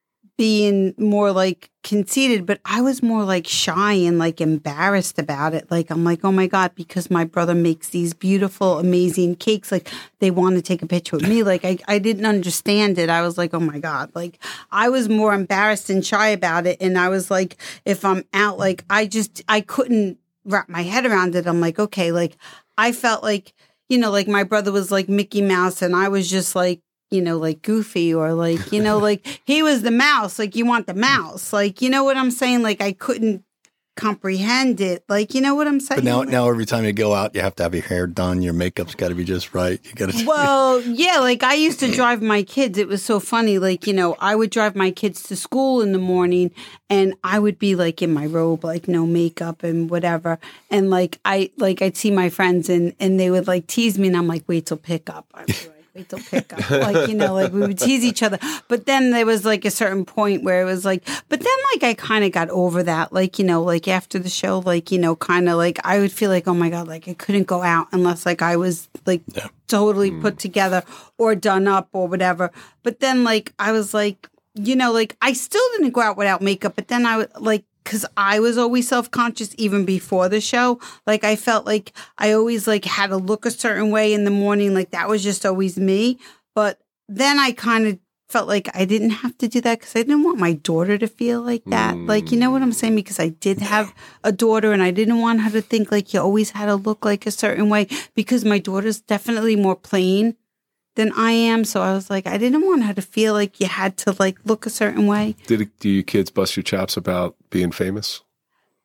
being more like conceited, but I was more like shy and like embarrassed about it. Like, I'm like, oh my God, because my brother makes these beautiful, amazing cakes. Like they want to take a picture with me. Like I, I didn't understand it. I was like, oh my God. Like I was more embarrassed and shy about it. And I was like, if I'm out, like I just, I couldn't wrap my head around it. I'm like, okay, like I felt like, you know, like my brother was like Mickey Mouse and I was just like, you know, like Goofy or like, you know, like he was the mouse, like you want the mouse. Like, you know what I'm saying? Like I couldn't comprehend it. Like, you know what I'm saying? But now, Like- now every time you go out, you have to have your hair done. Your makeup's got to be just right. You got to. Well, yeah, like I used to drive my kids. It was so funny. Like, you know, I would drive my kids to school in the morning and I would be like in my robe, like no makeup and whatever. And like, I, like I'd see my friends and, and they would like tease me and I'm like, wait till pickup. I'd be like, wait till pickup. Like, you know, like we would tease each other. But then there was like a certain point where it was like, but then like I kind of got over that. Like, you know, like after the show, like, you know, kind of like I would feel like, oh my God, like I couldn't go out unless like I was like Yeah. totally put together or done up or whatever. But then like I was like, you know, like I still didn't go out without makeup. But then I would like, because I was always self-conscious even before the show. Like I felt like I always like had to look a certain way in the morning. Like that was just always me. But then I kind of felt like I didn't have to do that because I didn't want my daughter to feel like that. Mm. Like, you know what I'm saying? Because I did have a daughter and I didn't want her to think like you always had to look like a certain way because my daughter's definitely more plain than I am. So I was like, I didn't want her to feel like you had to like look a certain way. Did it, do your kids bust your chops about being famous?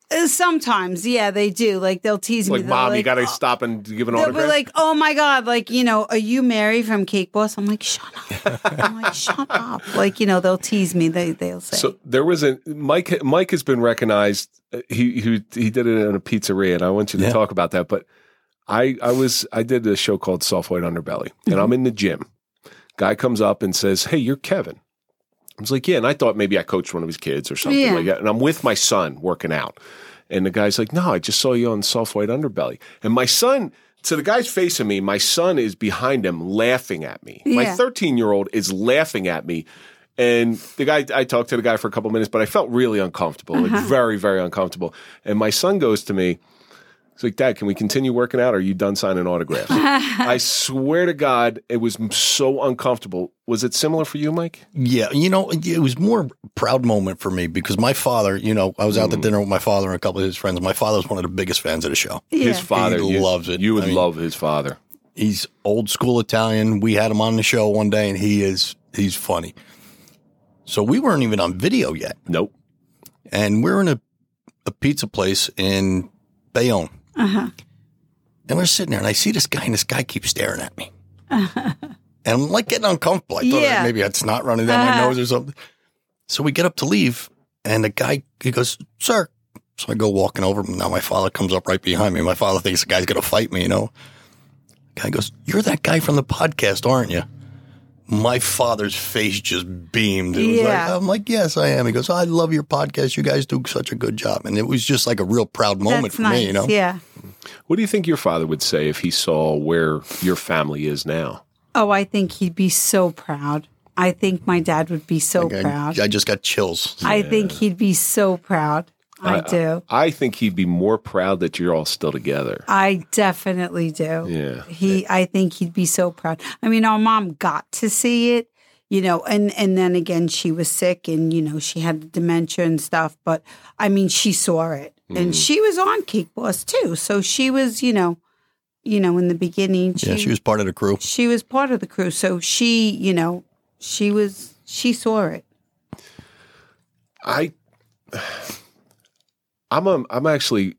Uh, Sometimes, yeah, they do. Like they'll tease me. Like, They'll mom, you like, got to oh, stop and give an They'll autograph. be like, "Oh my god!" Like, you know, are you Mary from Cake Boss? I'm like, "Shut up!" I'm like, "Shut up!" Like, you know, they'll tease me. They they'll say. So there was a Mike. Mike has been recognized. He he he did it in a pizzeria, and I want you to Yeah. talk about that. But I I was I did a show called Soft White Underbelly, and Mm-hmm. I'm in the gym. Guy comes up and says, "Hey, you're Kevin." I was like, "Yeah," and I thought maybe I coached one of his kids or something Yeah. like that. And I'm with my son working out, and the guy's like, "No, I just saw you on Soft White Underbelly," and my son. So the guy's facing me. My son is behind him, laughing at me. My Yeah. thirteen year old is laughing at me. And the guy, I talked to the guy for a couple minutes, but I felt really uncomfortable, like very, very uncomfortable. And my son goes to me, he's like, "Dad, can we continue working out? Or are you done signing autographs?" I swear to God, it was so uncomfortable. Was it similar for you, Mike? Yeah, you know, it was more a proud moment for me because my father, you know, I was out to dinner with my father and a couple of his friends. My father was one of the biggest fans of the show. yeah. His father, He you, loves it. You would I mean- love his father. He's old school Italian. We had him on the show one day, and he is he's funny. So we weren't even on video yet, Nope. and we're in a, a pizza place in Bayonne. Uh-huh. And we're sitting there, and I see this guy, and this guy keeps staring at me. And I'm like getting uncomfortable. I thought Yeah. maybe I had snot running down my Uh-huh. nose or something. So we get up to leave, and the guy, he goes, "Sir." So I go walking over. Now my father comes up right behind me. My father thinks the guy's going to fight me, you know. The guy goes, "You're that guy from the podcast, aren't you?" My father's face just beamed. It was Yeah. like, I'm like, "Yes, I am." He goes, "I love your podcast. You guys do such a good job." And it was just like a real proud moment That's for nice. me, you know. Yeah. What do you think your father would say if he saw where your family is now? Oh, I think he'd be so proud. I think my dad would be so Like, proud. I, I just got chills. I think he'd be so proud. I, do. I think he'd be more proud that you're all still together. I definitely do. Yeah. He I think he'd be so proud. I mean, our mom got to see it, you know, and and then again she was sick and you know, she had dementia and stuff, but I mean, she saw it. And she was on Cake Boss too. So she was, you know, you know, in the beginning she, Yeah, she was part of the crew. she was part of the crew. So she, you know, she was she saw it. I, I'm a, I'm actually.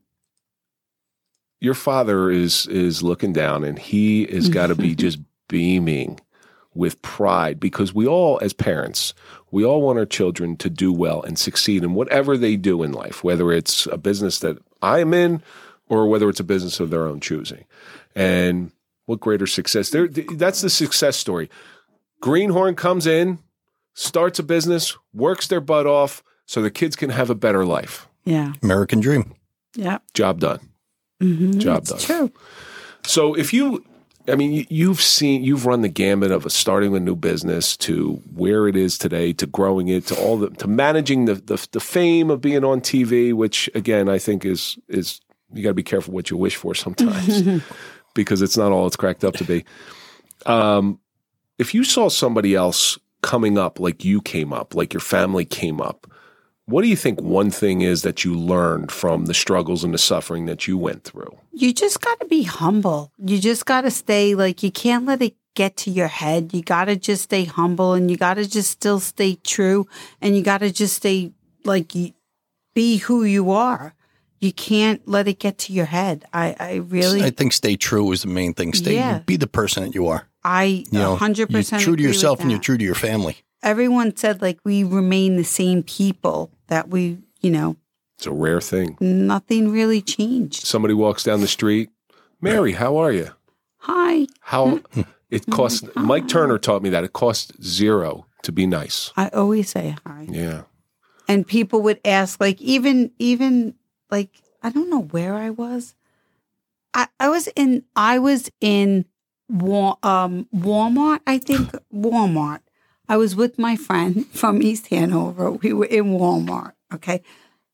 Your father is is looking down, and he has got to be just beaming with pride because we all, as parents, we all want our children to do well and succeed in whatever they do in life, whether it's a business that I'm in or whether it's a business of their own choosing. And what greater success? There, that's the success story. Greenhorn comes in, starts a business, works their butt off so the kids can have a better life. Yeah. American dream. Yeah. Job done. Mm-hmm. Job It's done. true. So if you, I mean, you- you've seen, you've run the gambit of a starting a new business to where it is today, to growing it, to all the, to managing the the, the fame of being on T V, which again I think is is you got to be careful what you wish for sometimes because it's not all it's cracked up to be. Um, if you saw somebody else coming up like you came up, like your family came up, what do you think one thing is that you learned from the struggles and the suffering that you went through? You just got to be humble. You just got to stay like, you can't let it get to your head. You got to just stay humble and you got to just still stay true and you got to just stay like, you, be who you are. You can't let it get to your head. I, I really, I think stay true is the main thing. Stay, Yeah. be the person that you are. I You know, one hundred percent you're true to agree with yourself and you're that. true to your family. Everyone said like we remain the same people that we, you know, It's a rare thing. nothing really changed. Somebody walks down the street, Mary, how are you? Hi. How it costs? Mike Turner taught me that it costs zero to be nice. I always say hi. Yeah, And people would ask, like, even, even, like, I don't know where I was. I, I was in, I was in Wa- um, Walmart, I think, Walmart. I was with my friend from East Hanover. We were in Walmart, okay?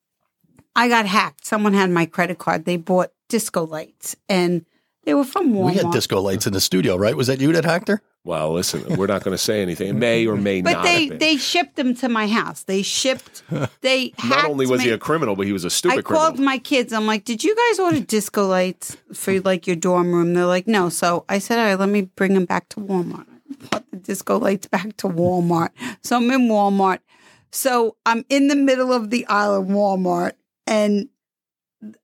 I got hacked. Someone had my credit card. They bought disco lights, and they were from Walmart. We had disco lights in the studio, right? Was that you that hacked her? well, listen, we're not going to say anything. It may or may But not they, have been. they shipped them to my house. They shipped, they not hacked only was me. he a criminal, but he was a stupid I called criminal. my kids. I'm like, did you guys order disco lights for like your dorm room? They're like, no. So I said, all right, let me bring them back to Walmart. I brought the disco lights back to Walmart. So I'm in Walmart. So I'm in the middle of the aisle of Walmart and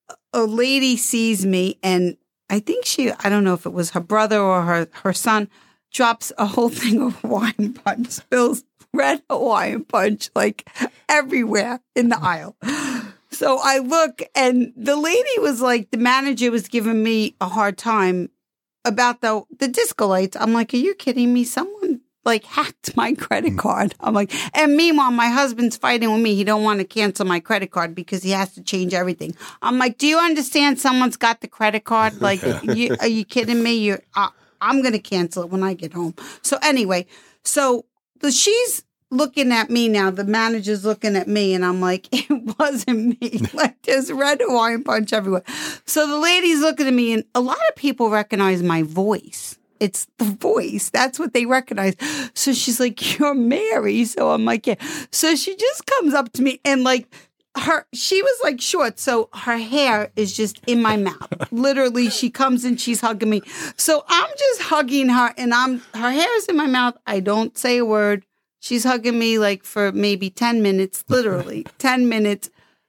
a lady sees me, and I think she, I don't know if it was her brother or her, her son, drops a whole thing of Hawaiian punch, spills red Hawaiian punch like everywhere in the aisle. So I look, and the lady was like, the manager was giving me a hard time about the the disco lights. I'm like, are you kidding me? Someone like hacked my credit card. I'm like, and meanwhile, my husband's fighting with me. He don't want to cancel my credit card because he has to change everything. I'm like, do you understand? Someone's got the credit card. Like, you, are you kidding me? You're, uh, I'm going to cancel it when I get home. So anyway, so the, she's looking at me now. The manager's looking at me, and I'm like, it wasn't me. Like, there's red Hawaiian punch everywhere. So the lady's looking at me, and a lot of people recognize my voice. It's the voice. That's what they recognize. So she's like, you're Mary. So I'm like, yeah. So she just comes up to me, and like her, she was like short. So her hair is just in my mouth. Literally, she comes and she's hugging me. So I'm just hugging her, and I'm, her hair is in my mouth. I don't say a word. She's hugging me like for maybe ten minutes, literally ten minutes.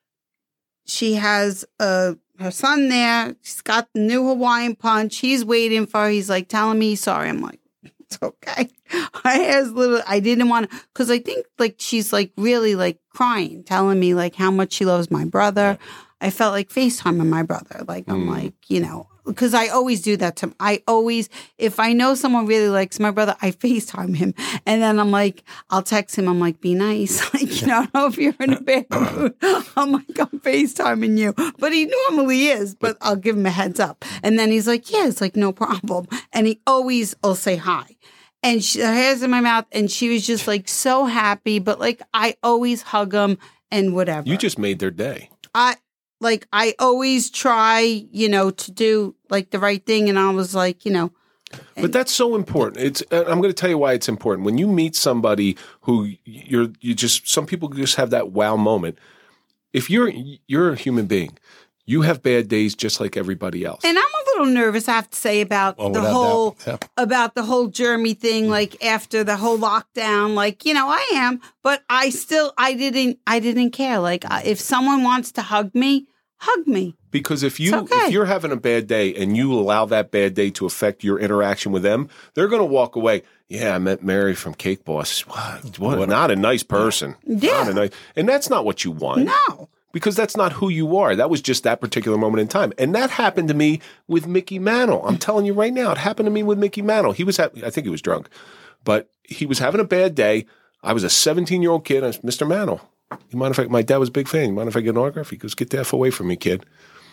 She has a, her son there. She's got the new Hawaiian punch. He's waiting for her. He's like telling me he's sorry. I'm like, it's okay. Her hair's little, I didn't want to, because I think like she's like really like crying, telling me like how much she loves my brother. I felt like FaceTiming my brother. Like, I'm mm. like, you know, because I always do that to him. I always, if I know someone really likes my brother, I FaceTime him. And then I'm like, I'll text him. I'm like, be nice. Like, you know, I don't know if you're in a bad mood. I'm like, I'm FaceTiming you. But he normally is, but I'll give him a heads up. And then he's like, yeah, it's like, no problem. And he always will say hi. And she, her hair's in my mouth. And she was just like so happy. But like, I always hug him and whatever. You just made their day. I, Like, I always try, you know, to do, like, the right thing. And I was like, you know. But that's so important. It's. Uh, I'm going to tell you why it's important. When you meet somebody who you're, you just, some people just have that wow moment. If you're, you're a human being, you have bad days just like everybody else. And I'm a little nervous, I have to say, about well, the whole, yeah. about the whole Jeremy thing, like, after the whole lockdown. Like, you know, I am, but I still, I didn't, I didn't care. Like, if someone wants to hug me, hug me. Because if you okay. if you're having a bad day and you allow that bad day to affect your interaction with them, they're going to walk away. Yeah, I met Mary from Cake Boss. What? what, what not a nice person. Yeah. Not a nice, and that's not what you want. No. Because that's not who you are. That was just that particular moment in time. And that happened to me with Mickey Mantle. I'm telling you right now, it happened to me with Mickey Mantle. He was, ha- I think he was drunk, but he was having a bad day. I was a seventeen-year-old kid. I was Mister Mantle. You mind if I, my dad was a big fan. You mind if I get an autograph? He goes, get the F away from me, kid.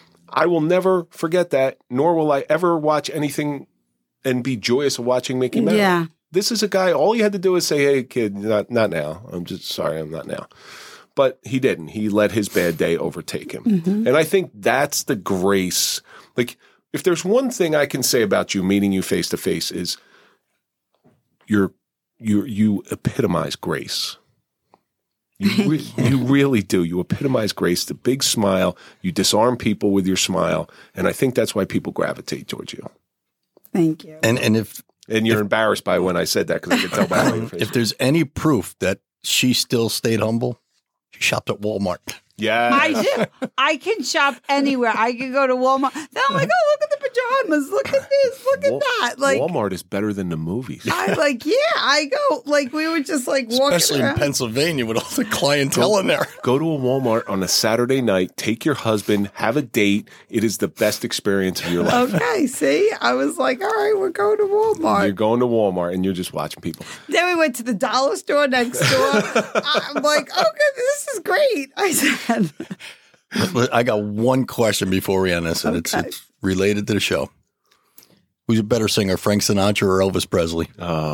I will never forget that, nor will I ever watch anything and be joyous of watching Mickey Mantle. Yeah. This is a guy, all you had to do is say, hey, kid, not not now. I'm just sorry, I'm not now. But he didn't. He let his bad day overtake him. Mm-hmm. And I think that's the grace. Like, if there's one thing I can say about you meeting you face to face is you're, you you epitomize grace. You, re- you really do. You epitomize grace, the big smile. You disarm people with your smile. And I think that's why people gravitate towards you. Thank you. And and if and you're if, embarrassed by when I said that because I could tell by your face. If there's any proof that she still stayed humble, she shopped at Walmart. Yeah, I do. I can shop anywhere. I can go to Walmart. Then I'm like, oh, look at the pajamas. Look at this. Look at Wal- that. Like Walmart is better than the movies. I like, yeah. I go like we were just like walking especially around. in Pennsylvania with all the clientele go, in there. Go to a Walmart on a Saturday night. Take your husband. Have a date. It is the best experience of your life. Okay, see, I was like, all right, we're going to Walmart. You're going to Walmart and you're just watching people. Then we went to the dollar store next door. I'm like, okay, this is great. I said. I got one question before we end this, and okay. it's, it's related to the show. Who's a better singer, Frank Sinatra or Elvis Presley?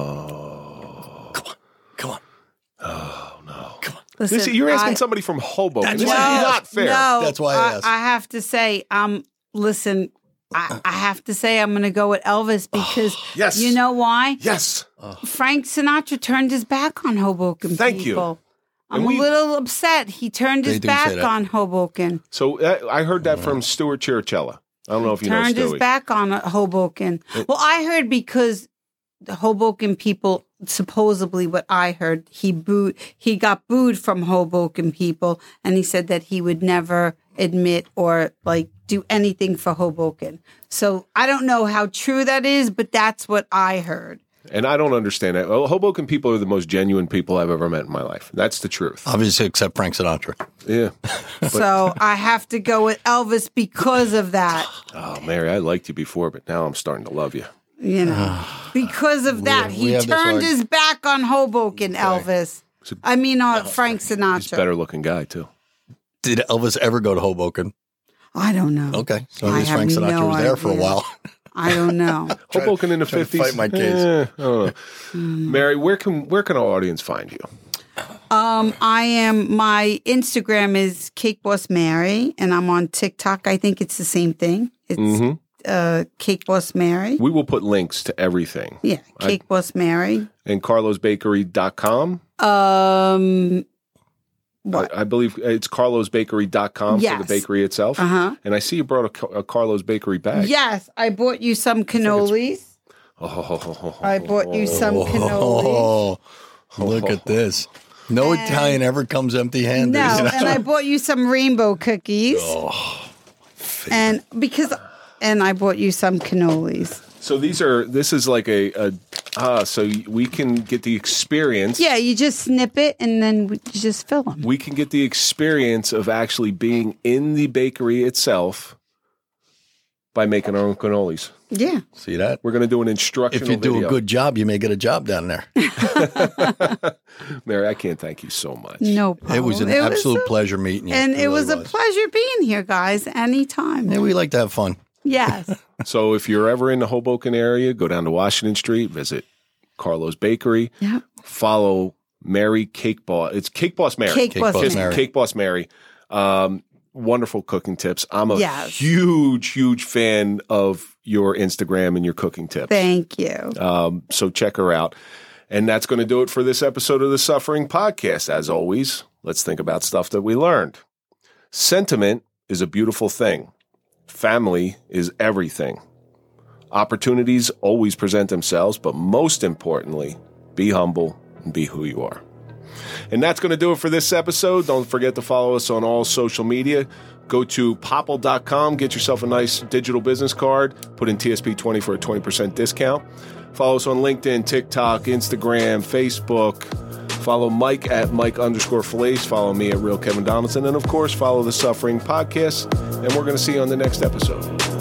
Oh. Come on. Come on. Oh, no. Come on. Listen, this, you're asking I, somebody from Hoboken. That's This why is I asked. not fair. No, that's why I asked. I, I have to say, um, listen, I, I have to say I'm going to go with Elvis because yes. you know why? Yes. Frank Sinatra turned his back on Hoboken Thank people. you. I'm we, a little upset. He turned his back on Hoboken. So uh, I heard that from Stuart Chiricella. I don't know if you turned know Stewie. Turned his back on Hoboken. It, well, I heard because the Hoboken people, supposedly what I heard, he booed. He got booed from Hoboken people, and he said that he would never admit or like do anything for Hoboken. So I don't know how true that is, but that's what I heard. And I don't understand that. Well, Hoboken people are the most genuine people I've ever met in my life. That's the truth. Obviously, except Frank Sinatra. Yeah. So I have to go with Elvis because of that. Oh, Mary, I liked you before, but now I'm starting to love you. You know, because of that, we he have this turned arg- his back on Hoboken, Elvis. So- I mean, uh, Frank He's a Sinatra. better looking guy, too. Did Elvis ever go to Hoboken? I don't know. Okay. So I at least Frank have Sinatra no was there for a idea. while. I don't know. Hoboken in the trying to fifties. fight my case. Eh, I don't know. Mary, where can where can our audience find you? Um, I am. My Instagram is Cake Boss Mary, and I'm on TikTok. I think it's the same thing. It's Mm-hmm. uh, Cake Boss Mary. We will put links to everything. Yeah, Cake Boss Mary. And carlos bakery dot com. Um, what? I, I believe it's carlos bakery dot com Yes. for the bakery itself. Uh-huh. And I see you brought a, Ca- a Carlos Bakery bag. Yes, I bought you some cannolis. Oh, I bought you some cannolis. Oh, look at this. No And- Italian ever comes empty-handed. No, you know? and I bought you some rainbow cookies. Oh, And because, and I bought you some cannolis. So these are, this is like a, a ah, so we can get the experience. Yeah, you just snip it and then we- you just fill them. We can get the experience of actually being in the bakery itself by making our own cannolis. Yeah. see that? We're going to do an instructional If you do video. a good job, you may get a job down there. Mary, I can't thank you so much. No problem. It was an It absolute a- pleasure meeting you. And it, really was a pleasure being here, guys, anytime. Yeah, we like to have fun. Yes. So if you're ever in the Hoboken area, go down to Washington Street, visit Carlos Bakery, Yep. follow Mary Cake Boss. It's Cake Boss Mary. Cake, Cake Boss Boss Mary. Mary. Cake Boss Mary. Um, wonderful cooking tips. I'm a Yes. huge, huge fan of your Instagram and your cooking tips. Thank you. Um, so check her out. And that's going to do it for this episode of the Suffering Podcast. As always, let's think about stuff that we learned. Sentiment is a beautiful thing. Family is everything. Opportunities always present themselves, but most importantly, be humble and be who you are. And that's going to do it for this episode. Don't forget to follow us on all social media. Go to popple dot com, get yourself a nice digital business card, put in T S P twenty for a twenty percent discount. Follow us on LinkedIn, TikTok, Instagram, Facebook. Follow Mike at Mike underscore Falaise. Follow me at Real Kevin Donaldson. And of course, follow the Suffering Podcast. And we're going to see you on the next episode.